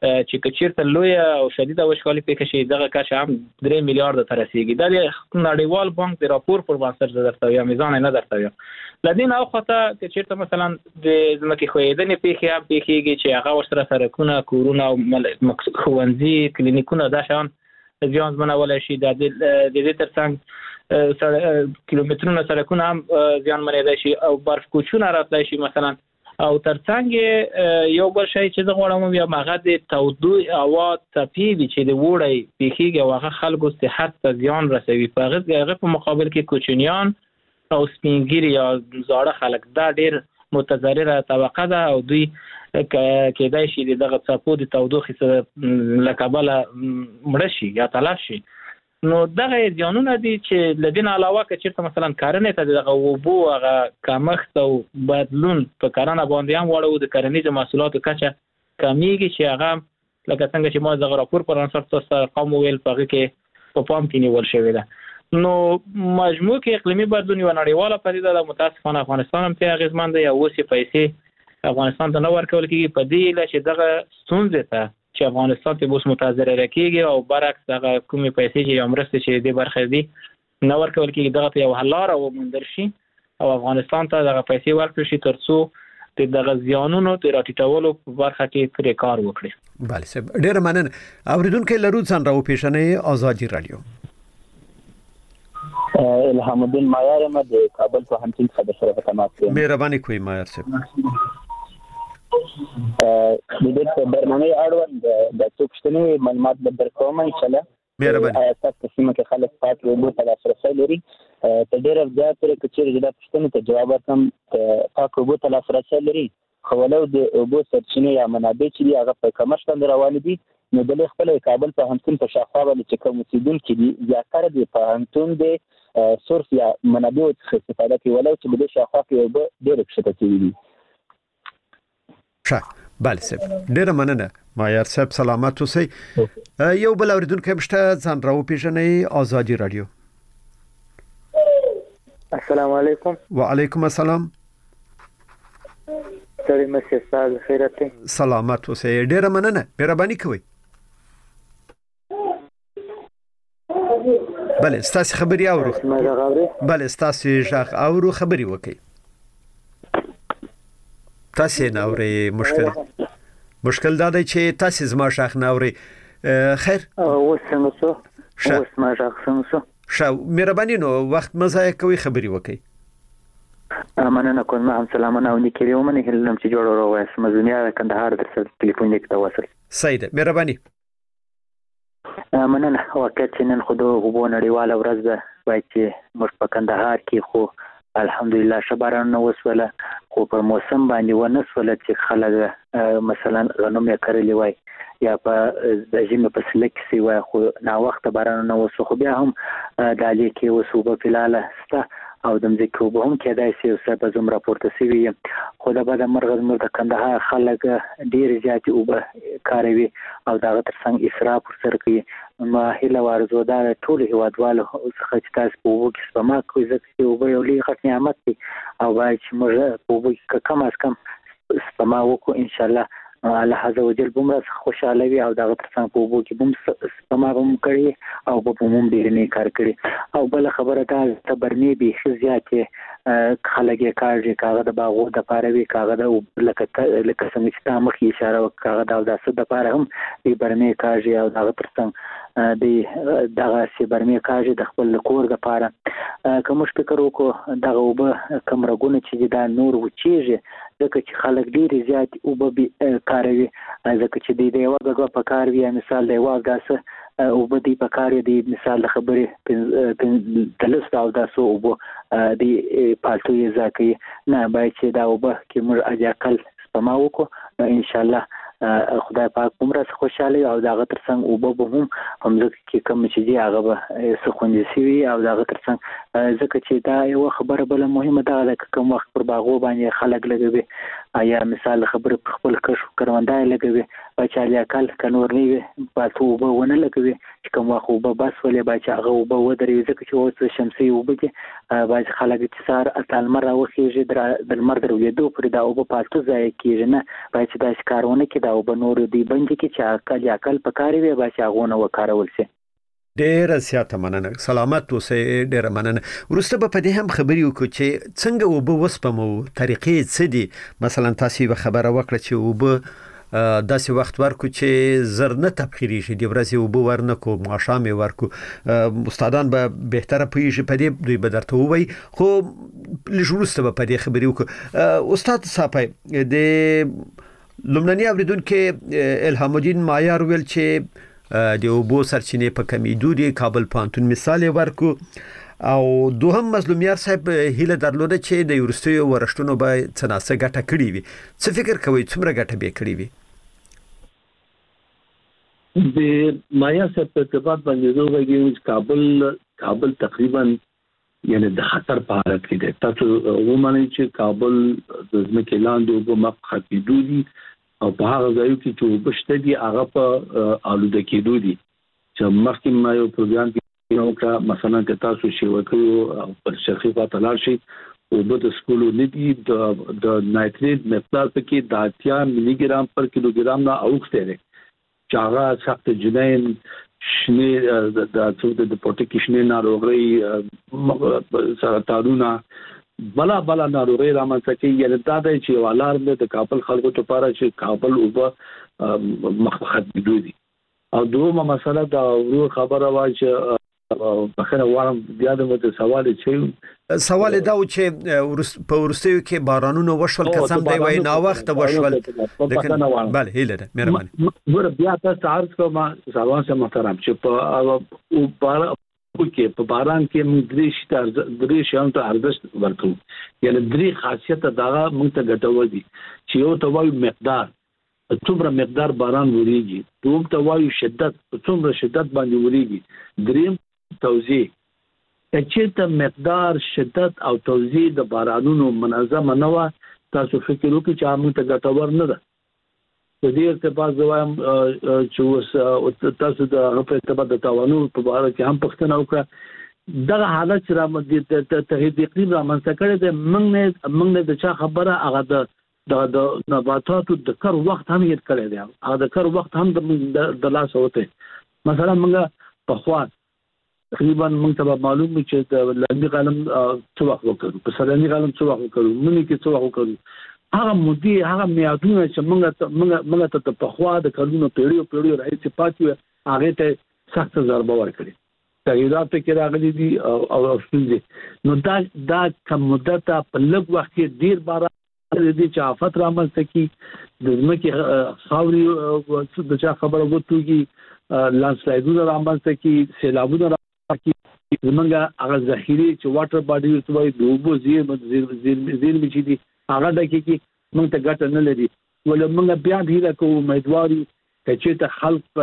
Speaker 4: چې کچیرته لوی او شدیده وچکالي پېښه شي دغه کچه هم 3 میلیارډ ته رسیدي. دا د نړیوال بانک د راپور پر بنسټ درته یا میزان نه درته یم. لدین او خطا کچیرته مثلا د ځمکې خویدنې پېښې هم پېښېږي چې هغه ورسره سرکونه کورونه او ښوونځي کلینیکونه دا شان زیان منولای شي. د دې ترڅنګ کیلومترونه سرکونه هم زیان منېدای شي او برف کوچونه راتلای شي مثلا. او ترڅنګ یو بل شی چې زه غواړم یا مغه د تودوخې هوا تپی وي چې د وړي پیخیږي او هغه خلکو صحت ته زیان رسوي. په هغه په مقابل کې کوچنیان او سپینګری یا زاړه خلک دا ډیر متضرره طبقه ده او دوی کېدای شي دغه څپو د تودوخې سره لکبله مړ شي یا تلف شي. نو دغه ځانونه دي چې لدین علاوه کچېرته مثلا کرنې ته دغه وبو هغه کمښت او بدلون په کرنه باندې هم وړو د کرنیزو محصولاتو کچه کمیږي چې هغه لکه څنګه چې ما دغه راپور پر اساس تاسو ارقام ویل پغه کې په پام کې نیول شوی ده. نو مجموع کې اقلیمي بدلون یو نړیواله پدیده ده. متاسفانه افغانستان هم په اغیزمن دی. اوس پیسې افغانستان ته نه ورکول کېږي په دې لاره چې دغه ستونزې ته چې افغانستان ته اوس متضرر کېږي او برعکس دغه کومې پیسې چې امرسته چې د برخې دي نه ورکول کېږي دغه یو حل لاره وموندل شي او افغانستان ته دغه پیسې ورکړي شي ترڅو د دغه زیانونو د راټیټولو په برخه کې پرې کار وکړي.
Speaker 3: بله صاحب ډېر مننه. اوریدونکو لرو ځان راو پیښنې آزادي رادیو.
Speaker 7: الهام الدین مایار ما د کابل په همچین څخه سره تماس کوم.
Speaker 3: مهرباني کوئ مایار صاحب.
Speaker 7: د دې برنامه اړوند د څوکشتنې معلومات به درکوم ان شاء الله.
Speaker 3: مهرباني.
Speaker 7: تاسو سیمه کې خلک پات وبو ته لاسرسي لري. ته ډېر زیات لري چې د پښتنو ته جواب ورکړم. پاک وبو ته لاسرسي لري خو ولو د وبو سرچینې یا منابع چې هغه په کمښت باندې روان دي نو د خپل کابل په همتون په شاخوا باندې چې کوم اوسیدونکو دي زیاتره د په همتون د سورس یا منابع څخه استفاده کوي ولو چې د شاخوا کې وبو ډېر کښته کوي.
Speaker 3: بله صاحب ډېر مننه مایار صاحب سلامت اوسئ. یو بل اوریدونکو مشته ځان راو پیښنې آزادي رادیو.
Speaker 8: السلام علیکم.
Speaker 3: وعلیکم السلام.
Speaker 8: سړی مسیح سال خیرت.
Speaker 3: سلامت اوسئ ډېر مننه مهرباني کوئ. بله ستاسو خبري اورو. بله ستاسو ژغ اورو خبري وکړئ. تاسو نه اوري مشکل دا دی چې تاسو زما ژغ نه اوري. خیر
Speaker 8: اوس ما ژغ سمسو
Speaker 3: شو مهرباني نو وخت مزه کوي خبري وکړئ.
Speaker 8: مننه کوم. هم سلامونه او نیکي ومنه هلم چې جوړ ورو وایس مزمیا کندهار درسه ټلیفون لیک تواصل.
Speaker 3: سید مهرباني.
Speaker 8: مننه واقعا چې نن خو د غوبو نړیواله ورځ ده وایي چې موږ په کندهار کې خو الحمدلله شباران نو وسوله خو په موسم باندې ونسوله چې خلک مثلا غنم یې کرلی وای یا په د ژمي په سله کې سی وای خو نا وخت باران نو وسو خو بیا هم د علي کې وسو په فلاله ستا او د مځکو به هم کېدای شي او سبا زم راپورته سوي خو د بده مرغ د کندهار خلک ډیر زیات او به کاروي او دا ترڅنګ اسراف سره کوي. ما هله ورزو دا ټول هیوادوالو څخه چې تاسو په وګ کې سپما کوي ځکه او به یو لوی غټ نعمت دی او باید چې موږ په وګ کې کم از کم سپما وکړو ان شاء الله الله عز وجل بمره خوشاله وي او دا ترڅنګ په وګ کې بم سپما بم کړی او په موږ ډیر نه کار کړی او بل خبره دا ته برني به زیاتې خلک یې کارږي کاغه د باغو د پاروي کاغه د لکه څنګه چې مخې اشاره وکړه دا د څه د پاره هم دی برني کارږي او دا ترڅنګ دغه سی برمه کاږي د خپل کور د پاره کوم فکر وکړو دغه وب کمرګونه چې دا نور وچیږي ځکه چې خلک ډیر زیات وب کاروي ځکه چې د یو دغه په کار وی مثال دی واغ داسه وب دی په کار دی مثال خبرې تلست او داسو وب دی پالتو یې ځکه نه باید چې دا وب کې موږ اجاکل سپما وکړو ان شاء الله خدای پاک عمره خوشاله او دا غتر څنګه او به هم کې کوم چې دی هغه به سخوندې سوي او دا غتر څنګه ځکه چې دا یو خبره بل مهمه ده چې کوم وخت پر باغو باندې خلک لګوي آیا مثال خبره خپل کښ کروندای لګوي بچا لیا کال کنور نه پاتو وبونه لګوي چې کوم واخو به بس ولې بچا هغه وب ودرې ځکه چې اوس شمسي وب کې باج خلک چې سار اتل مر راوخیږي د لمر درو پر دا وب پاتو ځای کېږي نه باج د کارونه کې دا وب نور دی بنځ کې چې عقل پکاري وي بچا غونه وکارول شي.
Speaker 3: ډېر زیاته مننه. سلامت اوسئ. ډېر مننه. ورسته به په دې هم خبرې وکړو چې څنګه وب وسپمو طریقې څه دي. مثلا تاسو به خبره وکړه چې وب داسې وخت ورکو چې زر نه تبخیریږي د ورځې وب ورنکو ماښام ورکو. استادان به بهتره پوهیږي په دې دوی به درته ووایي خو لږ به په دې خبرې وکړو. استاد صاحب د لومړني اوریدونکو الهام الدین مایار ویل چې د اوبو سرچینې په کمیدو دي. کابل پانتون مثال ورکو او دوهم مظلومیار صاحب هیله درلوده چې د یورستیو ورشتونو به څناسه ګټه کړی وي. څه فکر کوي څومره ګټه به کړی وي؟
Speaker 5: د مایا صاحب په ارتباط باندې زه وایم کابل تقریبا یعنی د خطر په حالت کې ده. تاسو ومنئ چې کابل د ځمکې لاندې اوبو مخکې دي او په هغه ځایو کې چې وبشته دي هغه په آلوده کېدو دي. چې مخکې ما یو پروګرام کې نو کا مثلا که تاسو شی وکړو پر شرقي خواته لاړ شي اوبه د سکولو ندي د نایتریت مقدار پکې د 80 ملي ګرام پر کیلوګرام نه اوښته ده چې هغه سخت جنین شنه د پروتیک شنه ناروغي سرطانونه بلا ناروغي رامنځته کوي. یعنی دا د چې الارم د کابل خلکو لپاره چې کابل اوبه مخخد دي. او دومره مسله دا ورو خبره وای چې بخنه وارم بیا د سوال
Speaker 3: دا چې په ورستیو کې بارانونه وشول قسم دی وای نا وخت وشول. بله هیله ده مهرباني.
Speaker 5: ور بیا تاسو عرض کوم سلام سره محترم چې په باران کې موږ درې شیان ته ارزښت ورکړو. یعنی درې خاصیت دا موږ ته ګټور دي چې یو ته وایو مقدار څومره مقدار باران وریږي، دوم ته وایو شدت څومره شدت باندې وریږي، دریم توزیع. چې مقدار شدت او توزیع د بارانونو منظمه نه و تاسو فکر وکړئ چې موږ ته ګټور نه ده. په دې ارتباط زوایم چې تاسو د په ارتباط د تاوانونو په اړه کې هم پوښتنه وکړه. دغه حالت چې د تغییر اقلیم رامنځته کړی دی موږ د چا خبره هغه د نباتاتو د کار وخت هم یې کړی دی. هغه د کار وخت هم د لاس وته. مثلا موږ په خوا تقریبا موږ ته معلوم چې د لاندې غالم څو وخت وکړو، په سلامي غالم څو وخت وکړو، منی کې څو وخت وکړو. هغه مودي هغه میادونه چې موږ ته په خوا د کلونو پیړیو راځي پاتې هغه ته سخت ضربه ورکړي. تغیرات کې راغلي دي او ستونزې. نو دا کوم مدت په لږ وخت کې ډیر باران دي چې آفت رامنځته کی د ځمکې خاوري د چا خبره وټوږي لانډسلایډونه رامنځته کی سیلابونه رامنځته کی. زمونږ هغه ذخیره چې واټر باډي توای د اوبو زیرمې چې دي هغه دکې کې موږ ته ګټه نه لري. ولې موږ بیا هیله کوو امیدواري چې ته خلک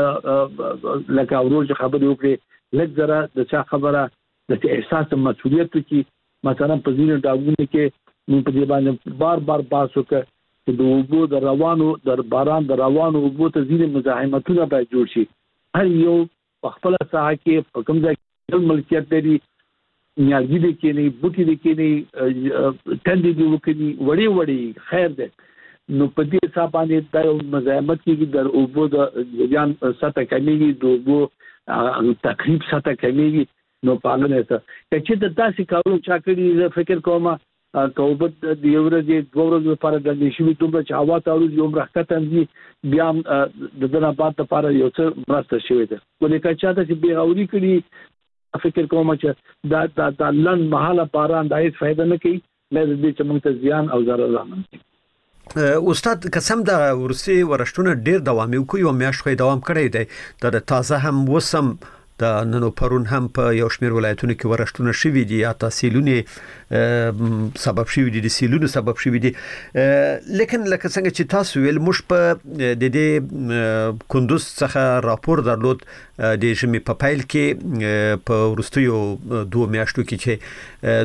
Speaker 5: لکه اورو خبرې وکړي لږ ذره د چا خبره د احساس مسؤلیت کې مثلا په ځینو ډاګونو کې موږ په دې باندې بار باس وکړو چې د اوبو د روانو د باران د روانو اوبو ته ځینې مزاحمتونه باید جوړ شي. هر یو په خپل ساحه کې په کوم ځای کې ملکیت لري، نیازي دي کې نه بوټي دي کې نه تندې دي وکړي وړي خیر ده. نو په دې حساب باندې د مزاحمت کې د اوبو د ځان سطح کمیږي، د اوبو تقریب سطح کمیږي. نو پاغنه څه چې د تاسو کارو چا کړی فکر کوم کوبت د یو ورځې دوه ورځې لپاره د نشوي دومره چې هوا ته ورځي عمر راکته دي بیا د دنا بعد لپاره یو څه مرسته شوی ده. ولې که چاته چې بیغوري کړي فکر کوم چې دا لن محاله باران د هیڅ فائدہ نه کوي، مې دې چې موږ ته زیان او ضرر رامنځته.
Speaker 3: استاد قسم د ورسي ورشتونه ډیر دوام کوي او میاشت خو دوام کړی دی. د تازه هم وسم د نن پرون هم په یو شمېر ولایتونو کې ورښتونه شوي دي یا تحصیلونه سبب شوي دي د سیلونو سبب شوي دي لیکن لکه څنګه چې تاسو ویل موږ په د دې کندوز څخه راپور درلود د ژمي په پیل کې په ورستیو 2 میاشتو کې چې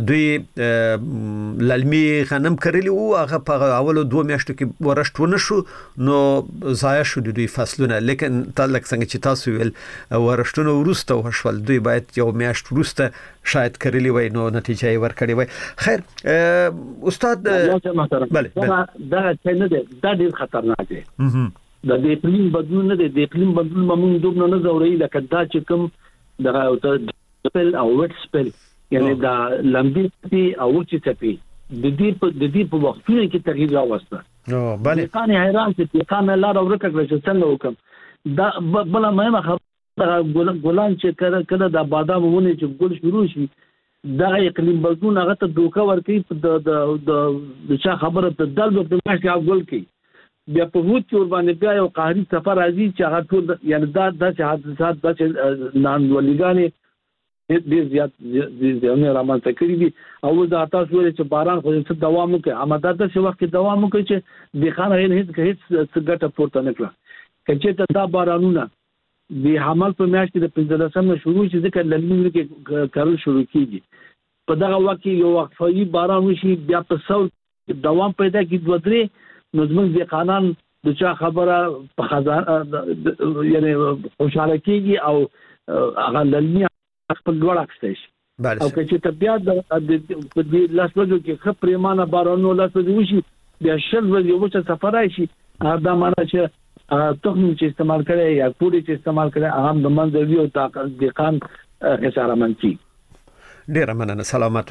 Speaker 3: دوی للمي غنم کرلی او هغه په اولو 2 میاشتو کې ورښتونه شو نو ضایع شو د دوی فصلونه لیکن تلک څنګه چې تاسو ویل ورښتونه ورسته وشول دوی باید یو میاشت ورسته شاید کرلی وای نو نتیجه یې ورکړې وای خیر استاد بله
Speaker 5: دا څنګه ده دا ډیر خطرناک دی د اقلیم بدلون نه دی د اقلیم بدلون موږ دومره نه زوري لکه دا چې کوم د سپل او وټ سپل یعنی دا لمبي او وچ چپی د دې په وختونو کې تغییر راوسته
Speaker 3: بله
Speaker 5: کانه حیران چې کانه لار ورکه کړی چې څنګه وکم دا بل مهمه خبره ګلان چې کله د بادام ونه چې ګل شروع شي دا اقلیم بدلون هغه ته دوکه ورکړي د چا خبره په دل په ماشي ګل کې بیا په ووت کې ور باندې بیا یو قهري سفر راځي چې هغه ټول یعنی دا چې حادثات د نن ولګانې ډېر زیات ځینې رامنځته کړي دي او دا تاسو ولې چې باران خو څه دوام وکړي اماده د څه وخت دوام وکړي چې د خانه هیڅ ګټه پورته نه کړه کچې دا بارانونه د حمل په میاشت کې د 15 شروع شي ځکه لمنې کې کارول شروع کیږي په دغه وخت کې یو وقفي باران وشي بیا په سول دوام پیدا کیږي دوه درې نو زموږ د قانون د چا خبره په خزانه یعنی خوشاله کیږي او هغه لنی خپل ډول اخستای شي او چې طبيعت د دې لاسوجو کې خپريمانه بارانو لاسوجو وشي بیا شل ورځې وڅ سفر راشي دا معنی چې تخم چې استعمال کړي یا پوری چې استعمال کړي هغه د منځوي او طاقت د قان خساره منتي
Speaker 3: ډیر مننه سلامات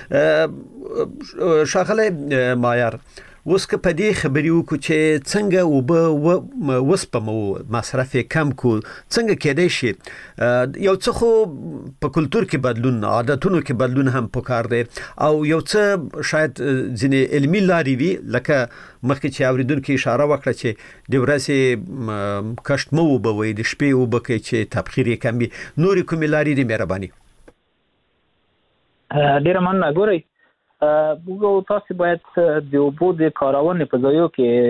Speaker 3: اوسه شاغله مایار اوس که په دې خبرې وکړو چې څنګه وب وسپمو مصرف کم کو څنګه کېدای شي یو څه خو په کلچر کې بدلون عادتونو کې بدلون هم پکار دی او یو څه شاید ځینې علمي لارې وي لکه مخکې چې اوریدونکو اشاره وکړه چې د ورځې کښت مو وبوي د شپې وبکه چې تبخیر کم وي نور کوم لارې دي مهرباني
Speaker 4: ډیر مننه ګورئ موږ تاسو باید د اوبو د کارونې په ځایو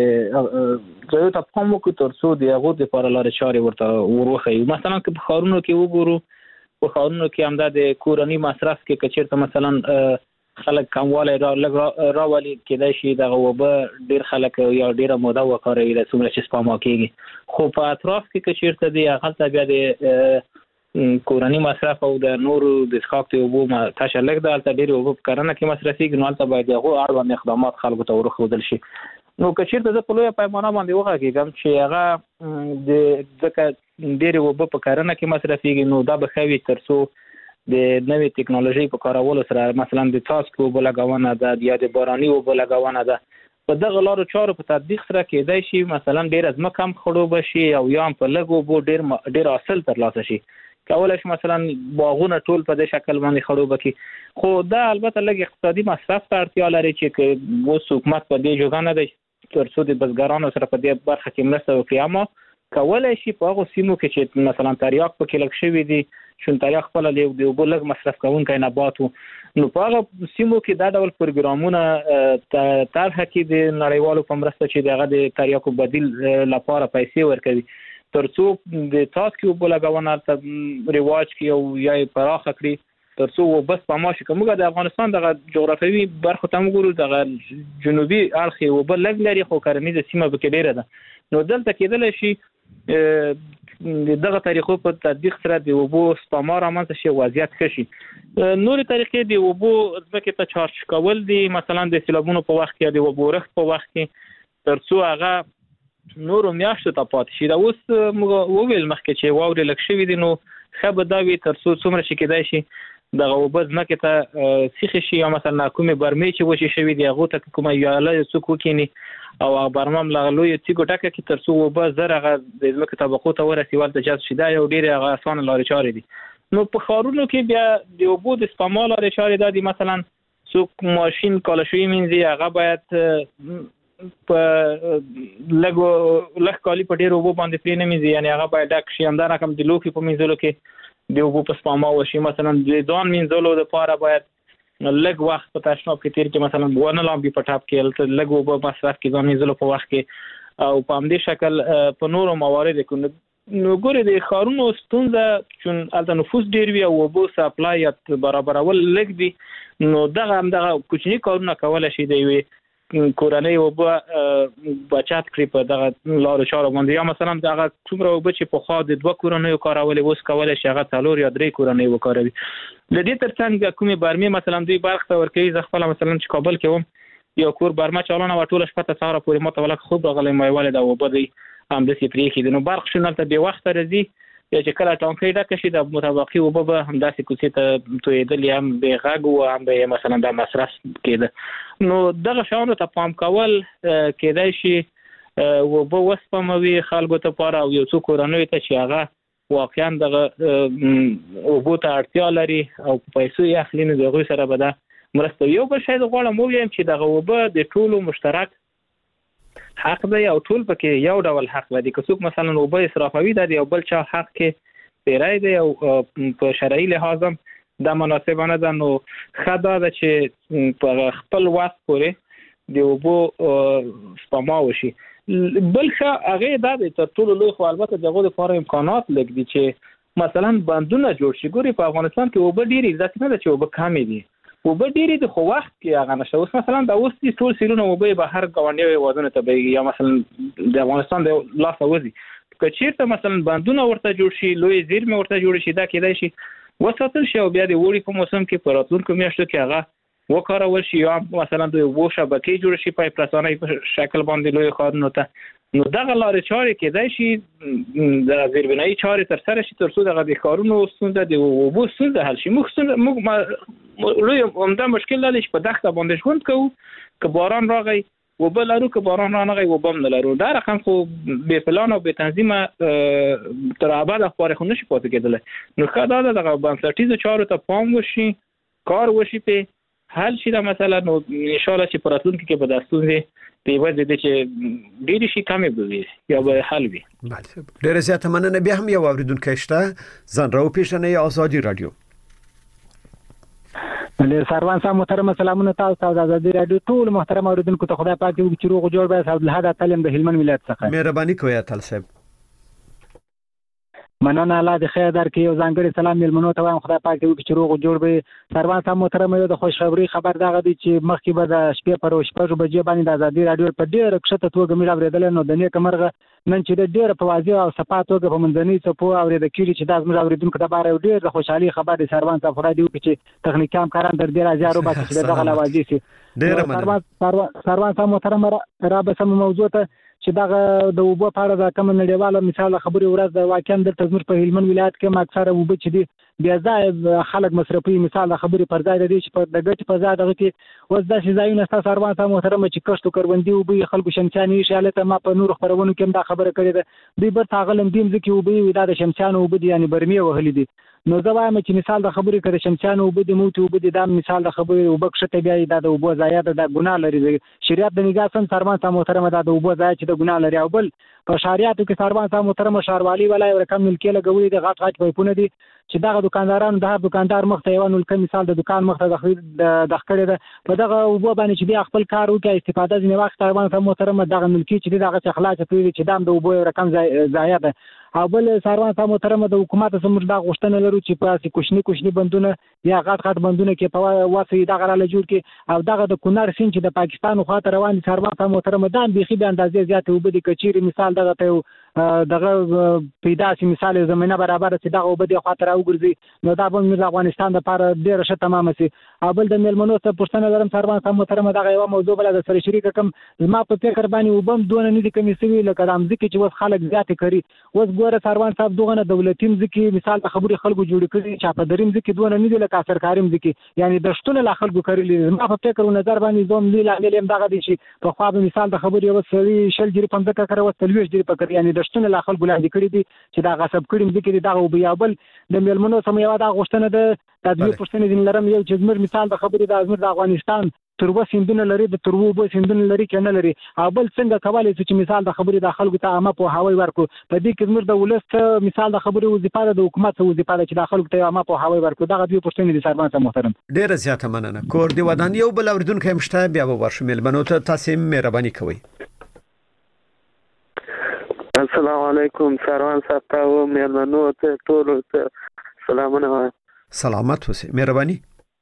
Speaker 4: کې ته پام وکړو ترڅو د هغو دپاره لارې چارې ورته وروښیو مثلا که په ښارونو کې وګورو په ښارونو کې همدا د کورني مصرف کې که چېرته مثلا خلک کموالی راولي کېدای شي دغه اوبه ډېر خلک یا ډېره موده وکاروي د څومره چې سپما کېږي خو په اطراف کې که چېرته دی هغلته بیا د کورنی مصرف او د نورو د څښاک د اوبو تشه لږ ده هلته ډېرې اوبه په کرنه کې مصرفېږي نو هلته باید د هغو اړوند اقدامات خلکو ته ورښودل شي نو که چېرته زه په لویه پیمانه باندې وغږېږم چې هغه ځکه ډېرې اوبه په کرنه کې مصرفېږي نو دا به ښه وي تر څو د نوې ټکنالوژۍ په کارولو سره مثلا د څاڅکو اوبه لګونه ده یا د باراني اوبه لګونه ده په دغه لارو چارو په تطبیق سره کېدای شي مثلا ډېره ځمکه هم خړوبه شي او یا هم په لږ اوبو ډېر حاصل ترلاسه شي کولای شي مثلا باغونه ټول په دې شکل باندې خړوبه کړي خو دا البته لږ اقتصادي مصرف ته اړتیا لري چې اوس حکومت په دې جوګه نه دی تر څو د بزګرانو سره په دې برخه کې مرسته وکړي اما کولای شي په هغو سیمو کې چې مثلا تریاک پکې لږ شوي دي چون تریاک خپله د اوبو لږ مصرف کوونکی نبات و نو په هغه سیمو کې دا ډول پروګرامونه طرحه کړي د نړیوالو په مرسته چې د هغه د تریاکو بدیل لپاره پیسې ورکوي تر څو د څاڅکي اوبو لګونه هلته رواج کړي او یا یې پراخه کړي تر څو اوبه سپما شي که موږ د افغانستان دغه جغرافیوي برخو ته وګورو دغه جنوبي اړخ یې اوبه لږ لري خو کرنیزه سیمه پکې ډېره ده نو دلته کېدلی شي دغه طریقو په تطبیق سره د اوبو سپما رامنځته شي وضعیت ښه شي نورې طریقې د اوبو ځمکې ته چارج کول دي مثلا د سیلابونو په وخت کې یا د اوبو ورښت په وخت کې تر څو هغه نورو میاشتو ته پاتې شي دا اوس موږ وویل مخکې چې واورې لږ شوي دي نو ښه به دا وي تر څو څومره چې کېدای شي دغه اوبه ځمکې ته سیخې شي یا مثلا کومې برمې چې وچې شوي دي هغو ته کومه ویاله څوک وکیني او برمه هم له لویو تیږو ډکه کړي تر څو اوبه زر هغه د ځمکې طبقو ته ورسي ورته جذب شي دا یو ډېرې هغه اسانه لارې چارې دي نو په ښارونو کې بیا د اوبو د سپما لارې چارې دا دي مثلا څوک ماشین کالشوي مینځي هغه باید په لږ کالي په ډېرو اوبو باندې پرې نه مینځي یعنې هغه باید ډک شي همدا رقم د لوښي په مینځلو کې د اوبو په سپما وشي. مثلا د ځان مینځلو لپاره باید لږ وخت په تشناب کې تیر کې، مثلا ونه لامبي په ټاپ کې لږ اوبه مصرف کې ځان مینځلو په وخت کې، او په همدې شکل په نورو موارد کې. نو ګورې د ښارونو ستونزه چون هلته نفوس ډېر وي او اوبو سپلای برابرول لږ دي، نو دغه کوچني کارونه کولی شي د یوې کورنۍ اوبه بچت کړي په دغه لارو چارو باندې. یا مثلا دغه څومره اوبه چې پخوا د 2 کورنیو کارولې اوس کولی شي هغه 4 یا 3 کورنۍ وکاروي. له دې ترڅنګ کومې برمې مثلا دوی برق ته ورکوي. زه خپله مثلا چې کابل کې وم یو کور برمه چالانه وه، ټوله شپه تر سهاره پورې ما ته ولکه خوب راغلی، ما ولې دا اوبه دی همداسې پرېښي دي. نو برق شون هلته بې وخته راځي، یا چې کله ټانکۍ ډکه شي د متبقي اوبه به همداسې کوڅې ته تویېدلې، هم بې غږ و هم به مثلا دا مصرف کېده. نو دغه شیانو ته پام کول کېدای شي اوبه وسپموي خلکو ته پاره، او یو څو کورنیو ته چې هغه واقعا دغه اوبو ته اړتیا لري او په پیسو یې اخلي، نو د هغوی سره به دا مرسته. یو بل شی غواړم ووایم چې دغه اوبه د ټولو مشترک حق دی او ټول پکې یو ډول حق لري. که څوک مثلا اوبه اسرافوي دا د یو بل چا حق کې پیری دی او په شرعي لحاظ هم دا مناسبه نه ده. نو ښه دا ده چې په خپل وخت پورې د اوبو سپما وشي. بل ښه هغې دا دی تر ټولو لوی، خو البته د هغو دپاره امکانات لږ دي چې مثلا بندونه جوړ شي. ګورې په افغانستان کې اوبه ډېرې، داسې نه ده چې اوبه کمې دي، اوبه ډېرې دي، خو وخت کې هغه نشته. اوس مثلا دا اوس دي ټول سیلونه اوبه به هر ګاونډي هېوادونو ته بهېږي، یا مثلا د افغانستان د لاسه وځي. که چېرته مثلا بندونه ورته جوړ شي، لویې زیرمې ورته جوړې شي، دا کېدای شي وساتل شي او بیا د اوړي په موسم کې په راتلونکو میاشتو کې هغه وکارول شي، یا مثلا د اوبو شبکې جوړ شي پایپ رسانۍ په شکل باندې لویو ښارونو ته. نو دغه لارې چارې کېدای شي د زیربنایي چارې ترسره شي تر څو دغه د ښارونو ستونزه د اوبو ستونزه حل شي. موږ لوی عمده مشکل دا دی چې په دښته باندې ژوند کوو، که باران راغی اوبه لرو، که باران رانغی اوبه هم نه لرو. دا رقم خو بې پلان او بې تنظیمه تر ابده خپاره خو نشي پاتې کېدلی. نو ښه دا ده دغه بنسټیزو چارو ته پام وشي، کار وشي، پې حل شي دا مسله. نو انشاءالله چې په راتلونکي کې به دا ستونزې په وجه دي چې ډېرې شي کمې به وي یا به حل وي.
Speaker 3: ډېره زیاته مننه. بیا هم یو اورېدونکی شته، ځان راوپېژنئ. ازادي راډیو.
Speaker 9: سروان صاحب محترم سلامونه تاسو ته د ازادي راډیو ټول محترم اوریدونکو ته خدای پاک دې چې روغ جوړ به. عبدالحد اتلم د هلمند ولایت څخه.
Speaker 3: مهرباني کوئ اتل صاحب.
Speaker 9: مننه، الله دې خیر درکړي. یو ځانګړی سلام مېلمنو ته وایم، خدای پاک دې چې روغ جوړ به. سروان صاحب محترم یو د خوشخبری خبر دغه دی چې مخکې به د شپې پر 6 بجې باندې د ازادي راډیو په ډېر کښته توګه مې اورېدل. نو د نیک مرغه نن چې ډېر په واضح او صفا توګه په منځنۍ څپو اورېدل کېږي چې دا زموږ اوریدونکو لپاره یو ډېر د خوشحالي خبر دی. سروان صاحب خدای دې وکړي چې تخنیکي همکاران در ډېر زیار وباسي چې دغه لوازم شي.
Speaker 3: ډېر مننه.
Speaker 9: سروان صاحب محترم را به سم موضوع ته چې دغه د اوبو په اړه د کوم نړیواله مثال خبرې ورځ د واقعا دلته زموږ په هلمند ولایت کې اکثره اوبه چې دي بیا ځای خلک مصرفي مثال خبرې پر ځای دي چې په د ګټې په ځای دغه کې اوس داسې ځایونه ستا سروان صاحب محترم چې کښت او کروندې اوبه خلکو شمسیانې ایښي هلته ما په نورو خپرونو کې هم دا خبره کړې ده. دوی برته هغه لمدې مځکې اوبه وي، دا د شمسیانو اوبه دي، یعنې برمې وهلې دي. نو زه وایم چې مثال د خبرې که د شمسیانو اوبه دي، موتې اوبه دي، دا مثال د خبرې اوبه کښته بیا دا د اوبو ضایع ده، دا ګناه لري. شریعت د نګاه سم سروان صاحب محترم دا د اوبو ضایع چې د ګناه لري. او بل په شهریاتو کې سروان صاحب محترم ښاروالي ولا یو رقم ملکي لګولي دي، غټ غټ پایپونه دي چې دغه دکاندارانو د هر دکاندار مخ ته یو نلکه مثال د دکان مخ ته د خړې ده په دغه اوبو باندې چې بیا خپل کار وکړي استفاده ځینې وخت سروان صاحب محترم دغه ملکي چې دغه اخلاص کوي چې دام د اوبو یو رقم ضایع ده. او بل سروان صاحب محترم د حکومت سره دا غوښتنه لرو چې په کوچني بندونه یا غټ بندونه کې په واسي دغه را جوړ کې او دغه د کونړ سیند چې د پاکستان خو ته روان دي سروان صاحب محترم دا بيخي به اندازې زیات وبدي کچيري مثال دغه ته دغه پیدا سي مثال زمينه برابر چې دغه وبدي خاطر او ګرځي نو دا به د افغانستان لپاره ډیر ښه تمام سي. او بل د ملمنو ته پښتنه لرم سروان صاحب محترم دغه یو موضوع بل د سره شریک کوم ما په فکر باندې وبم دونه نه دي کمی سوي لکه د امزکه چې وس خلک زیات کوي. وس ګوره سروان صاحب دغه دولتي مزکه مثال د خبري خلکو جوړ کړي چې په دریم ځکه دونه نه دي لکه سرکاري مزکه یعنی د شتونه لا خلکو کوي. ما په فکر او نظر باندې زوم دی لا علم دغه دي چې په خو به مثال د خبري وسوي شل جری 15 کړه وسلوي جری په کړ یعنی د شتونه لا خلکو لا دي کړي دي چې دا غصب کړي مزکه دي دغه بیا بل د ملمنو سم یو دا غوښتنه د تدبیر پښتنې دین لرم یو چې زمر مثال د خبرې د ازمر د افغانستان تروه سیندونه لري د تروه وبو سیندونه لري کنه لري او بل څنګه کولای شي چې مثال د خبرې د خلکو ته عامه په هواي ورکو په دې کې زموږ د ولست مثال د خبرې وظیفه د حکومت وظیفه ده چې د خلکو ته عامه په هواي ورکو دغه دوی پښتنې دي سرمان ته محترم
Speaker 3: ډیره زیاته مننه کور دی ودان یو بل اوریدونکو مشته بیا به ورشو ملمنو ته تاسو مهرباني کوئ
Speaker 10: السلام علیکم سروان صاحب ته او مېلمنو ته ټول سلامونه
Speaker 3: سلامت اوسئ مهرباني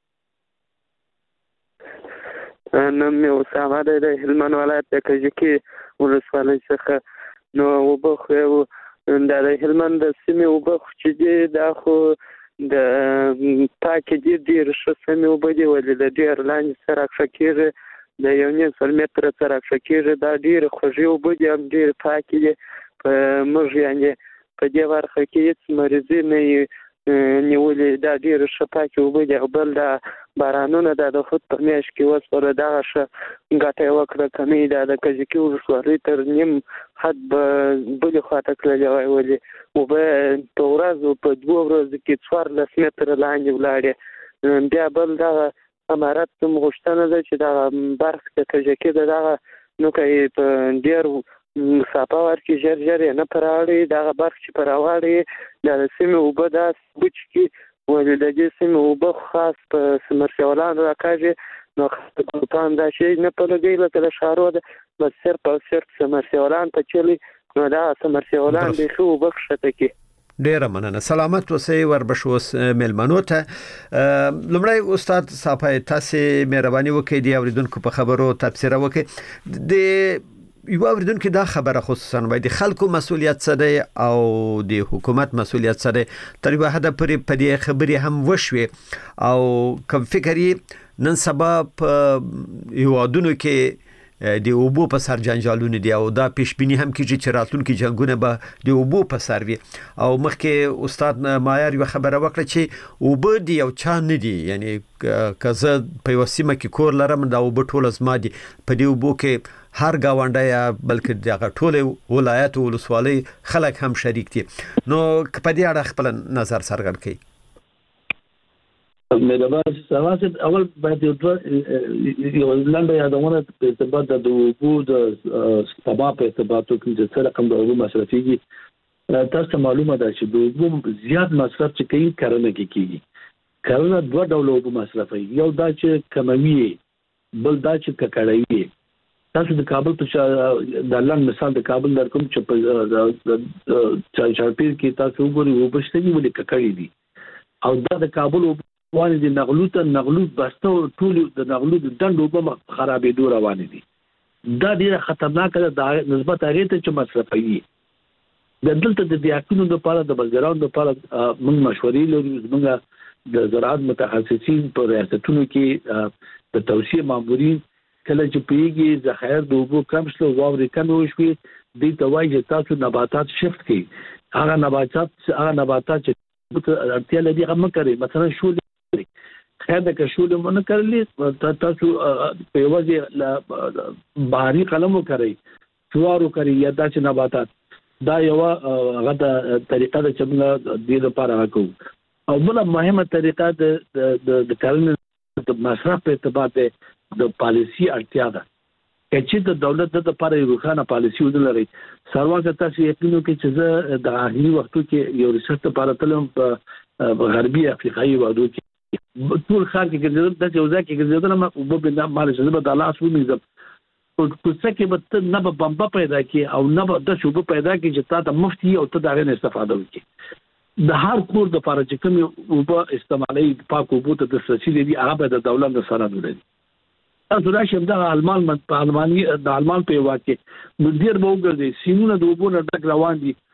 Speaker 10: نن مې اسامه د هلمند ولایت د کجکي ولسوالۍ څخه نو وبخو د هلمند د سیمې وبخ چې دی دا خو د پاکي دي ډیر ښه سیمې وبدي ولې د ډیر لاندې سره فکر د یو نه سل متر سره فکر دا ډیر خوږی وبدي هم ډیر پاکي دي موږ یعنی په دې ورخه کې هیڅ مریضي نه نیولې دا ډیر شپاکي وبدي او بل دا بارانونه د خود په میاش کې وسوره دا ښه ګټه وکړه کمی دا د کجکي ورسوري تر نیم حد بل خاطر کړل ولې او په ورځ په 2 ورځې کې 4 متر لاندې ولاړې بیا بل دا امارات مغشتنه ده چې دا برخ د کجکي دا نو کوي په ډیر صاحب ورکی جر نه پراړي دا برخ چې پراوړي د سیمه وبدا بچ کې ولې د دې سیمه وب خاص په سمرسیولان راکاږي نو خپل دا شي نه په لګي لکه شارو ده بس صرف سمرسیولان ته چلی نو دا سمرسیولان به خو وبخښته کې
Speaker 3: ډیره مننه سلامت اوسئ وربشوس ملمنو ته لمړی استاد صاحب تاسو مهرباني وکړئ دی اوریدونکو په خبرو تفسیر وکړئ د یو اوریدونکو دا خبره خصوصا وای د خلکو مسؤلیت څه دی او د حکومت مسؤلیت څه دی تر یو حد پورې په دې خبرې هم وشوي او کوم فکر نن سبا په یو ادونو کې د اوبو په سر جنجالونه دي او دا پیشبینی هم کیږي چې راتلونکي جنگونه به د اوبو په سر وي او مخکې استاد مایر یو خبره وکړه چې اوبو دی او چا نه دي یعنی کزه په وسیمه کې کور لرم دا اوبو ټول زما دي په دې اوبو کې هر گاونډي بلکې دغه ټول ولایت او ولسوالۍ خلک هم شریک دي نو په دې اړه خپل نظر څرګند کړئ
Speaker 5: مهربان سواسد اول باید یو لاندې یادونه په ارتباط د اوبو د سبا په ارتباط کې چې څه رقم د اوبو مصرفيږي تاسو معلومه ده چې د اوبو زیات مصرف چې کوي کرنه کې کیږي کرنه دوه ډول اوبو مصرفي یو دا چې کموي بل دا چې ککړوي تاسو د کابل په د لاندې مثال د کابل درکوم چې په چارپیر کې تاسو وګورئ وبشتنی ولې ککړې دي او دا د کابل وانه د نغلوت بسته ټول د نغلوت دندو په خرابېدو روان دي دا ډیره خطرناک ده د نسبت هغه ته چې مصرفي د دلته د دیاکونو لپاره د بزګرانو لپاره موږ مشورې لرو موږ د زراعت متخصصین په ریاستونو کې د توصیه مامورین کله چې پیږي ذخایر د اوبو کم شلو واوري کم وشوي د توایي تاسو نباتات شفت کړي هغه نباتات چې اړتیا لري هغه کوي مثلا شو خیر د کښول مونږ کړلی تاسو په وځي بهاري قلم وکړئ جوارو کړئ یا داسې نباتات دا یو غته طریقه د چې د لپاره راکو او بل مهمه طریقه د کرنې د مصرف په ارتباط د پالیسی اړتیا ده چې د دولت د لپاره یو ښه پالیسی ولري سروازه تاسو یقینو کې چې د اخري وختو کې یو ریسرچ لپاره تلم په غربي افریقایي وادو کې ټول خار کې ګرځېدل د یو ځای کې ګرځېدل ما او په مال څه به د لاس ونیزم او څه کې به نه به بمبا پیدا کی او نه به د شوبه پیدا کی چې تاسو مفتي او ته دا غو استفاده وکړي د هر کور د لپاره چې کوم او په استعمالي پاک او بوته د سچې دی هغه د دولت سره دی تاسو راشم د المان په المان په واکه مدیر به وګرځي سیمونه د وبونه ډک روان دي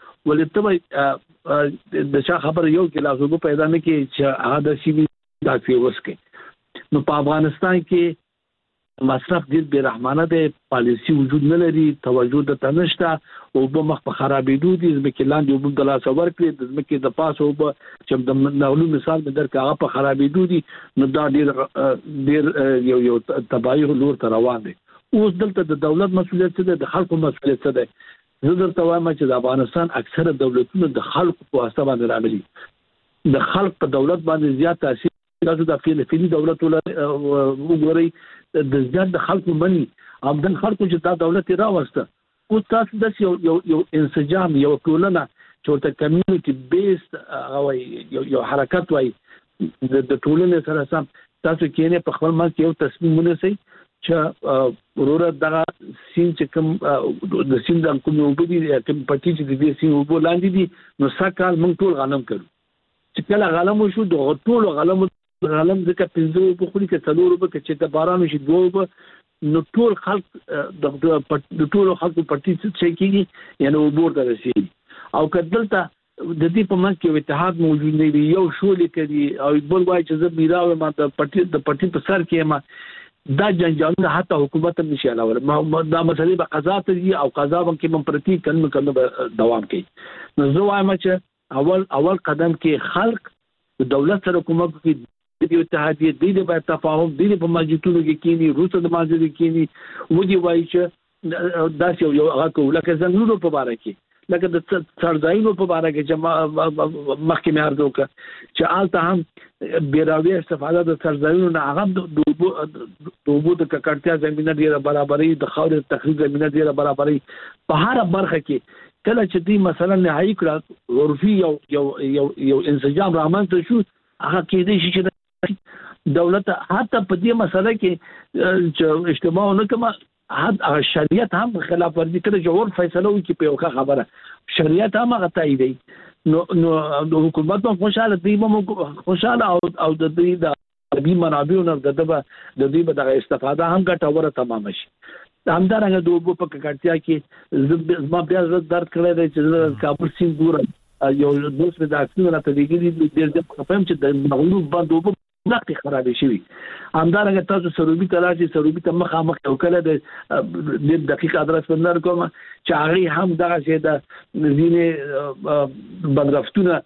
Speaker 5: ولته د چا خبر یو کې لازم پیدا نه کی چې هغه د سیمه دا فیوسکي نو په افغانستان کې مصرف ډیر بے رحمانه دی پالیسی وجود نه لري توجه د تنشته او په مخ په خرابېدو دي ځکه لاندې وبو د لاس ور کړی ځکه د پاسه او چې د نولو مثال به درکاغه په خرابېدو دي نو دا ډیر یو تباہي لور ته روان دي اوس دلته د دولت مسؤلیت څه ده د خلکو مسؤلیت څه ده زه درته وایم چې د افغانستان اکثره دولتونه د خلکو په واسطه باندې راغلي د خلک په دولت باندې زیات تاثیر تاسو د فلسطیني دولت وګورئ د ځان خلکو مني ابدن خلکو چې دا دولت راوسته او تاسو د یو انسجام یو ټولنه چې ته کمیونټي بیسد او یو حرکت وای د ټولنې سره سم تاسو کېنه په خپل منځ یو تصمیم ونیسئ چې ورور دغه سین چې کوم د سین د کوم وبدي کوم پټی چې د دې سین وبو لاندې دي نو سکهال موږ ټول غنم کړو چې کله غنم شو د ټول غنم ځکه پنځه په خوري کې څلور په چې د باران شي دوه نو ټول خلک د ټول خلکو پټی چې کېږي یعنی وبور ته رسیدي او کدلته د دې په منځ کې اتحاد موجود نه وي یو شولې کوي او بل وایي چې زه میراوي ما د پټی په سر کې ما دا جنجالونه حتی حکومت هم نشي علاوه دا مسلې به قضا ته دي او قضا باندې منفرتي کنه دوام کوي نو زه وایم چې اول قدم کې خلق د دولت سره کومک کوي د اتحادیه د تفاهم د په مسجدونو کې کینی روسو د مسجد کې کینی ودی وایي چې دا یو هغه کوله که زنګونو په باره کې لکه د څړځایونو په باره کې چې مخکې مې عرض وکړه چې آلته هم بیراوی استفاده د څړځایونو نه هغه د اوبو د ککړتیا زمینه ډیره برابرۍ د خاورې تخریب زمینه ډیره برابرۍ په هر برخه کې کله چې دې مثلا نهایي کړه عرفي یو انسجام رامنځته شو هغه کېدای شي چې دولت حتی په دې مسله کې چې اجتماع نه کوي شریعت هم خلاف ورزي کړي چې ور فیصله وکړي په یو خبره شریعت هم هغه تاییدي نو حکومت هم خوشاله دي خوشاله او د دې د عربي منابعونو د دې د استفاده هم ګټوره تمام شي همدارنګه د اوبو په ککړتیا کې زما بیا درد کړی دی چې کابل سیند ګوره یو دوست مې د اکسیجن راته دیږي ډېر ځکه خپم چې د مغلوب باندې اوبو نقطه خراب شي همدارنګه تاسو سروبي تلاشي سروبي ته مخامخ توکل د دقیق ادرس بندر کوم چې هغه هم دغه شی د زینې بندرفتونه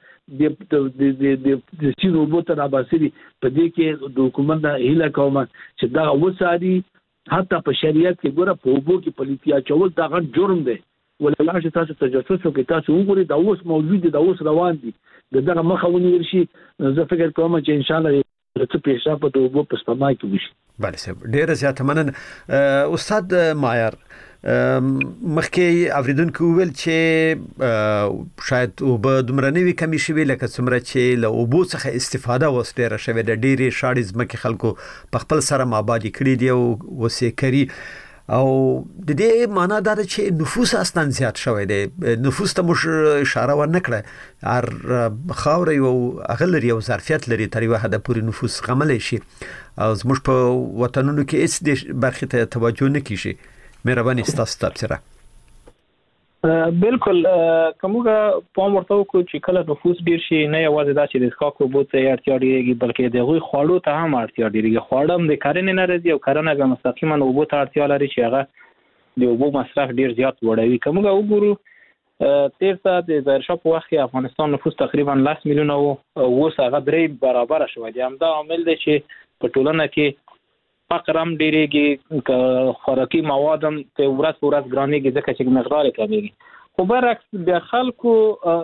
Speaker 5: د سینو بوته راباسي په دې کې د حکومت د هیله کوم چې دا وسادي حتی په شریعت کې ګوره په اوبو کې پلیتیا چول دا غټ جرم دی ولله چې تاسو تجسس وکړئ تاسو وګورئ دا اوس موجود دي دا اوس روان دي دغه مخه ونیول شي زه فکر کوم چې ان شاء الله څه پیښه په دوه په سپما کې وشي
Speaker 3: بله صاحب ډیره زیاته مننه استاد معیار مخکې اوریدونکو ویل چې شاید وب دومره نوي کمی شوي لکه څومره چې له اوبو څخه استفاده وس ډیره شوې د ډیره شاړې ځمکې خلکو په خپل سره مابادي کړي دي او وسې کړي او د دې معنا دا چې نفوس اصلا زیات شوی دی نفوس ته مش اشاره ورنکړه هر خاور یو اغلر یو ظرفیت لري تر یو حد پورې نفوس غمل شي او زموږ په وطنونو کې هیڅ د برخې ته توجه نه کیږي مهرباني ستاسو تبصره
Speaker 4: بالکل کومه پام ورته وکړو چې کله نفوس ډیر شي نه یوازې دا چې د اسکاکو بوته اړتیا ډیریږي بلکې د غوي خوړو ته هم اړتیا ډیریږي خوړم د کرنې نه راځي او کرنه به مستقیما اوبو ته اړتیا لري چې هغه د اوبو مصرف ډیر زیات وړوي کومه وګورو تیر ته د ظاهرشاه په وخت کې افغانستان نفوس تقریبا 10 میلیونه او اوس هغه درې برابر شوی دی همدا عامل دی چې په ټولنه کې فقر هم ډیریږي خوراکي مواد هم په ورځ په ورځ ګرانېږي ځکه چې مقدار کمیږي خو برعکس د خلکو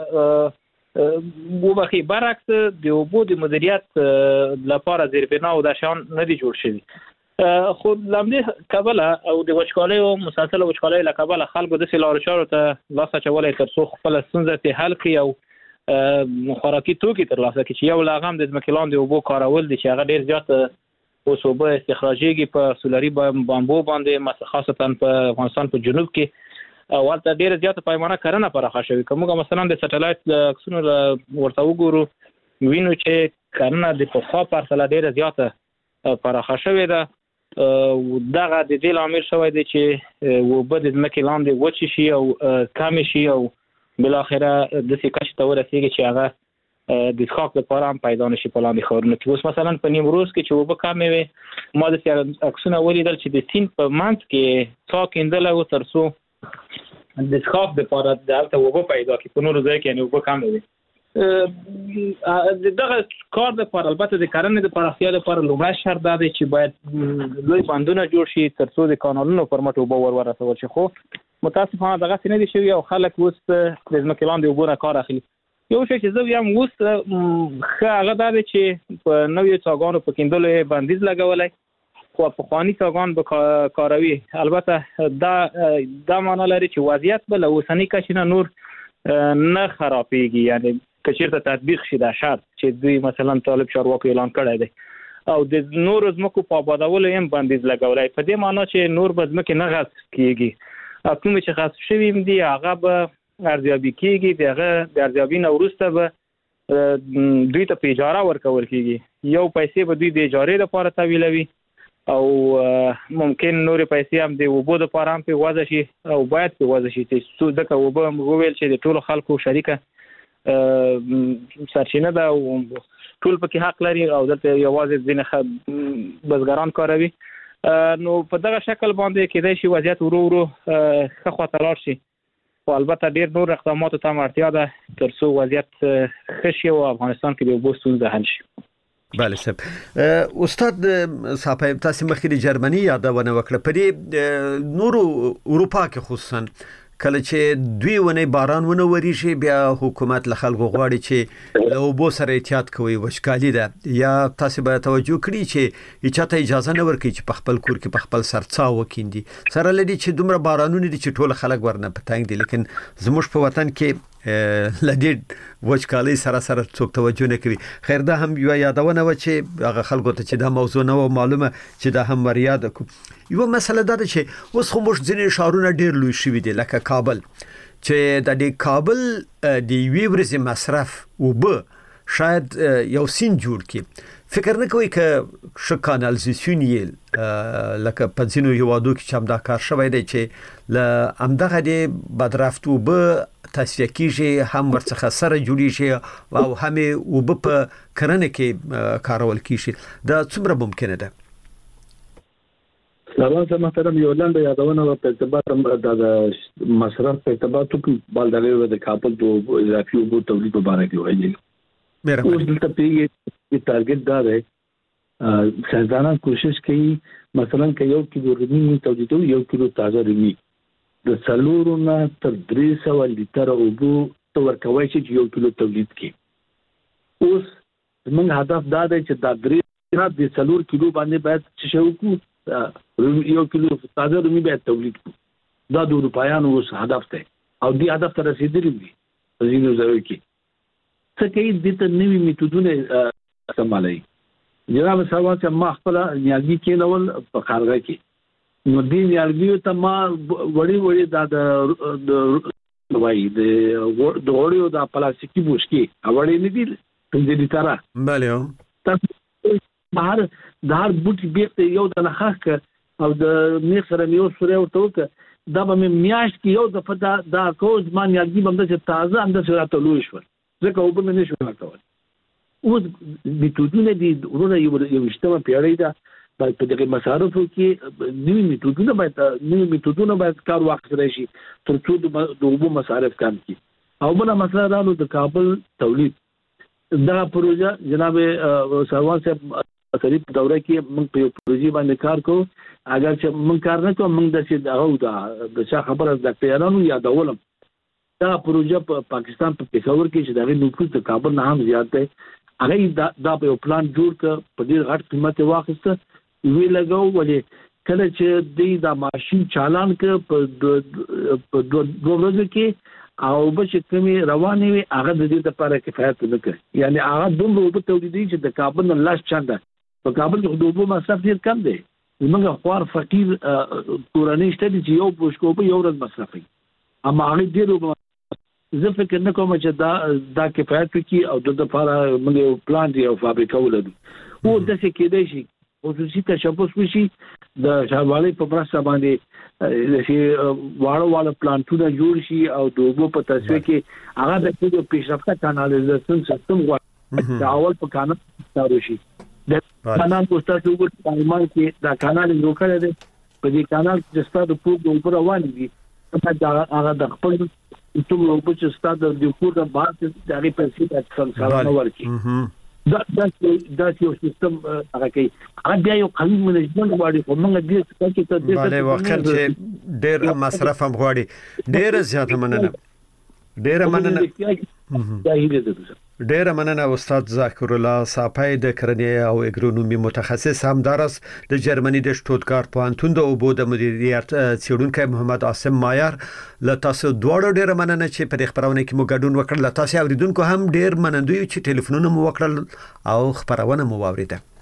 Speaker 4: برعکس د اوبو د مدیریت لپاره زیربنا او د شان نه دي جوړ شوي خو لمدې کابل او د وچکالۍ او مسلسل وچکالۍ لکابل خلکو د سلار چارو ته لاس اچولې تر څو خپل ستونزې ته حل کړي او خوراکي توکي تر لاسه کړي یو لاغم د ځمکې د اوبو کارول دي چې هغه ډیر زیات اوس اوبه استخراجيږي په سولاري بامبو باندې خاصتا په افغانستان په جنوب کې او ورته ډیره زیاته پیمانه کرنه پراخه شوې کومه مثلا د سټلایټ عکسونو ورته وګورو وینو چې کرنه د پخوا پر سره ډیره زیاته پراخه شوې ده دغه د دې لامل شوی دی چې وبد د ځمکې لاندې وچی شي او کم شي او بل اخره د څه کچ ته ورسیږي چې هغه د اسکاک لپاره هم پیدا نشي په لاندې خورنو کې اوس مثلا په نیمروز کې چې وب کمې وي ما د عکسونه ولیدل چې د سین په منځ کې څا کېندل او ترڅو د اسکاک لپاره دلته وب پیدا کې په نورو ځای کې نه وب کمې وي دغه کار لپاره البته د کرنې د پراختیا لپاره لومړی شرط دا دی چې باید لوی بندونه جوړ شي ترڅو د کانالونو پر مټ وب ورسول شي خو متاسفانه دغه څه نه دي شوی او خلک اوس د ځمکې لاندې وبونه کار اخلي یو شی چې زه یم اوس هغه دا دی چې په نوې څاګانو په کیندلو بندیز لګولای خو په خواني څاګان به کاروي. البته دا معنی لري چې وضعیت به له اوسنۍ کچې نه نور نه خرابېږي، یعنی کچیرته تطبیق شي دا شرط چې دوی مثلا طالب چارواکو اعلان کړی دی او د نور زمکو په آبادولو هم بندیز لګولای، په دې معنی چې نور به زمکې نه غصب کیږي او کوم چې غصب شوي دي هغه به ارزیابي کیږي، دغه د ارزیابي نه وروسته به دوی ته په اجاره ورکول کیږي. یو پیسې به دوی د اجارې لپاره تحویلوي او ممکن نور پیسې هم د وبو لپاره هم په وځي شي او باید په وځي شي چې دغه وبو ویل چې د ټولو خلکو شریکه سرچینه ده او ټول پکې حق لري او دلته یوازې ځینې بزګران کاروي. نو په دغه شکل باندې کېدای شي وضعیت ورو ورو ښه خواته لاړ شي، خو البته ډېر نور اقداماتو ته اړتیا ده تر څو وضعیت ښه شي او افغانستان کې د اوبو ستونزه حل شي.
Speaker 3: بله صاحب. استاد صاحب تاسو مخکې د جرمني یادونه وکړه، په دې نورو اروپا کې خصوصا کله چې دوی ونه باران ونه وریږي بیا حکومت له خلکو غواړي چې له اوبو سره احتیاط کوي، وچکالي ده، یا تاسو به توجه کړئ چې چاته اجازه نه ورکړي چې په خپل کور کې په خپل سرڅا وکیندي، سره لدی چې دومره بارانونه دي چې ټول خلک ورنه پتنګ دي، لیکن زموږ په وطن کې لدی وچکالي سره څوک توجه نه کوي. خیر دا هم یو یادونه و چې هغه خلکو ته چې دا موضوع نه و معلومه چې دا هم ورياد کو. یو مسله دا ده چې اوس خو موږ ځینې شهرونه ډېر لوی شوي دي لکه کابل، چې د دې کابل د یوې ورځې مصرف وبه شاید یو سین جوړ کړي. فکر نه کوي چې ش کانالیزاسیون یې لکه په ځینو هیوادو کې چې هم دا کار شوی دی چې له همدغه د بدرفت وبه تصفیه کیږي، هم ورڅخه سره جوړیږي او هم وبه په کرنه کې کارول کیږي. دا څومره ممکنه ده؟
Speaker 5: سلام محترم، یو لاندې یادونه په اعتبار د مصرف په اعتبار ته بالدغه د کابل د اضافي وبو تولید مبارک وایي. اوس دلته پیږي ټارګټ دا دی، سازمانان کوشش کوي مثلا که یو کیلو رومي تولیدو، یو کیلو تازه رومي د څلورو نه تر 300 لیټر اوبو تو ورکوي چې یو کیلو تولید کړي. اوس موږ هدف دا دی چې دا 300 د څلور کیلو باندې باید چې شو کو یو کیلو تازه رومي باید تولید کړو. دا د اروپایانو اوس هدف دی او دې هدف ته رسیدلی دي په ځینو ځایونو کې. څه کوي د ته نوي میتودونه استعمالوي. جناب صاحب چې ما خپل نیالګي کېنول په خارګه کې، نو دې نیالګي ته ما وړي د وایي د وړیو د پلاستیکي بوشکي وړي نه دي په دې تاره.
Speaker 3: بله
Speaker 5: تاسو بهر بوټي بیرته یو د لخاک او د میخ سره یو سره ورته وکړه، دا به میاشت کې یو دفعه دا کوز ما نیالګي بم د تازه انداز راته لوي شو ځکه وبم نه شو راکول. اوس میتودونه دي ورونه یو اجتماع پیړۍ ده په دغه مصارفو کې نوي میتودونه باید کار واخیستل شي تر څو د اوبو مصارف کم کړي. او بل مسله دا نو د کابل تولید دا پروژه جناب سروان صاحب قریب دوره کې موږ په پروژې باندې کار کوو. اگر چې موږ کار نه کوو موږ د څه خبره د پیرانو یادولم دا پروژه په پاکستان په پېښور کې چې د نفوس د کابل نه هم زیات دی، هغه دا په پلان جوړ ک په ډیر غټ قیمت واخیسته وی لګاو. ولې کله چې د ماشين چالان ک په دوه ورځې کې او به چې کمی روانې وي هغه د دې لپاره کفایت نه کوي، یعنی هغه دومره په تولیدي چې د کابل نه لاس چنده په کابل کې د اوبو مصرف ډیر کم دی. موږ خوار فقیر کورنۍ شته چې یو بوشکو په یو ورځ مصرفي، اما هغه ډیر زه فکر نه کوم چې دا کفایت کوي او د لپاره موږ پلان دی او فابریکه ولرو. او د څه کېدای شي خصوصي تشبث وشي د شاوالي په مرسته باندې چې واړه پلانټونه جوړ شي او د اوبو په تصفیه کې هغه د پیشرفته کانالیزاسیون سیستم غواړي د اول په کانال ستارو شي. د کانال په ستاسو په ایمان کې دا کانال جوړ کړی دی، په دې کانال کې ستاسو په اوپر روان دي هغه د خپل ټول اوبو چې ستاسو د کور د بار د هغه په سیټ څنګه ورکی دا یو سیستم هغه کوي. هغه بیا یو قانون منیجمنت غواړي خو موږ دې څه کې
Speaker 3: بله وخت چې ډېر مصرف هم غواړي. ډېر زیات مننه.
Speaker 5: دا هیله ده.
Speaker 3: ډیر مننه استاد ذاکر الله صافی د کرنې او اګرونومي متخصص همدارس د جرمني د شټوتګارت پوهنتون د اوبو د مدیریت څېړونکی محمد عاصم مایر له تاسو دواړو ډیر مننه چې په خبرونه کې مو ګډون وکړل. تاسو اوریدونکو هم ډیر منندوی چې ټلیفونونه مو وکړل او خبرونه مو واوریده.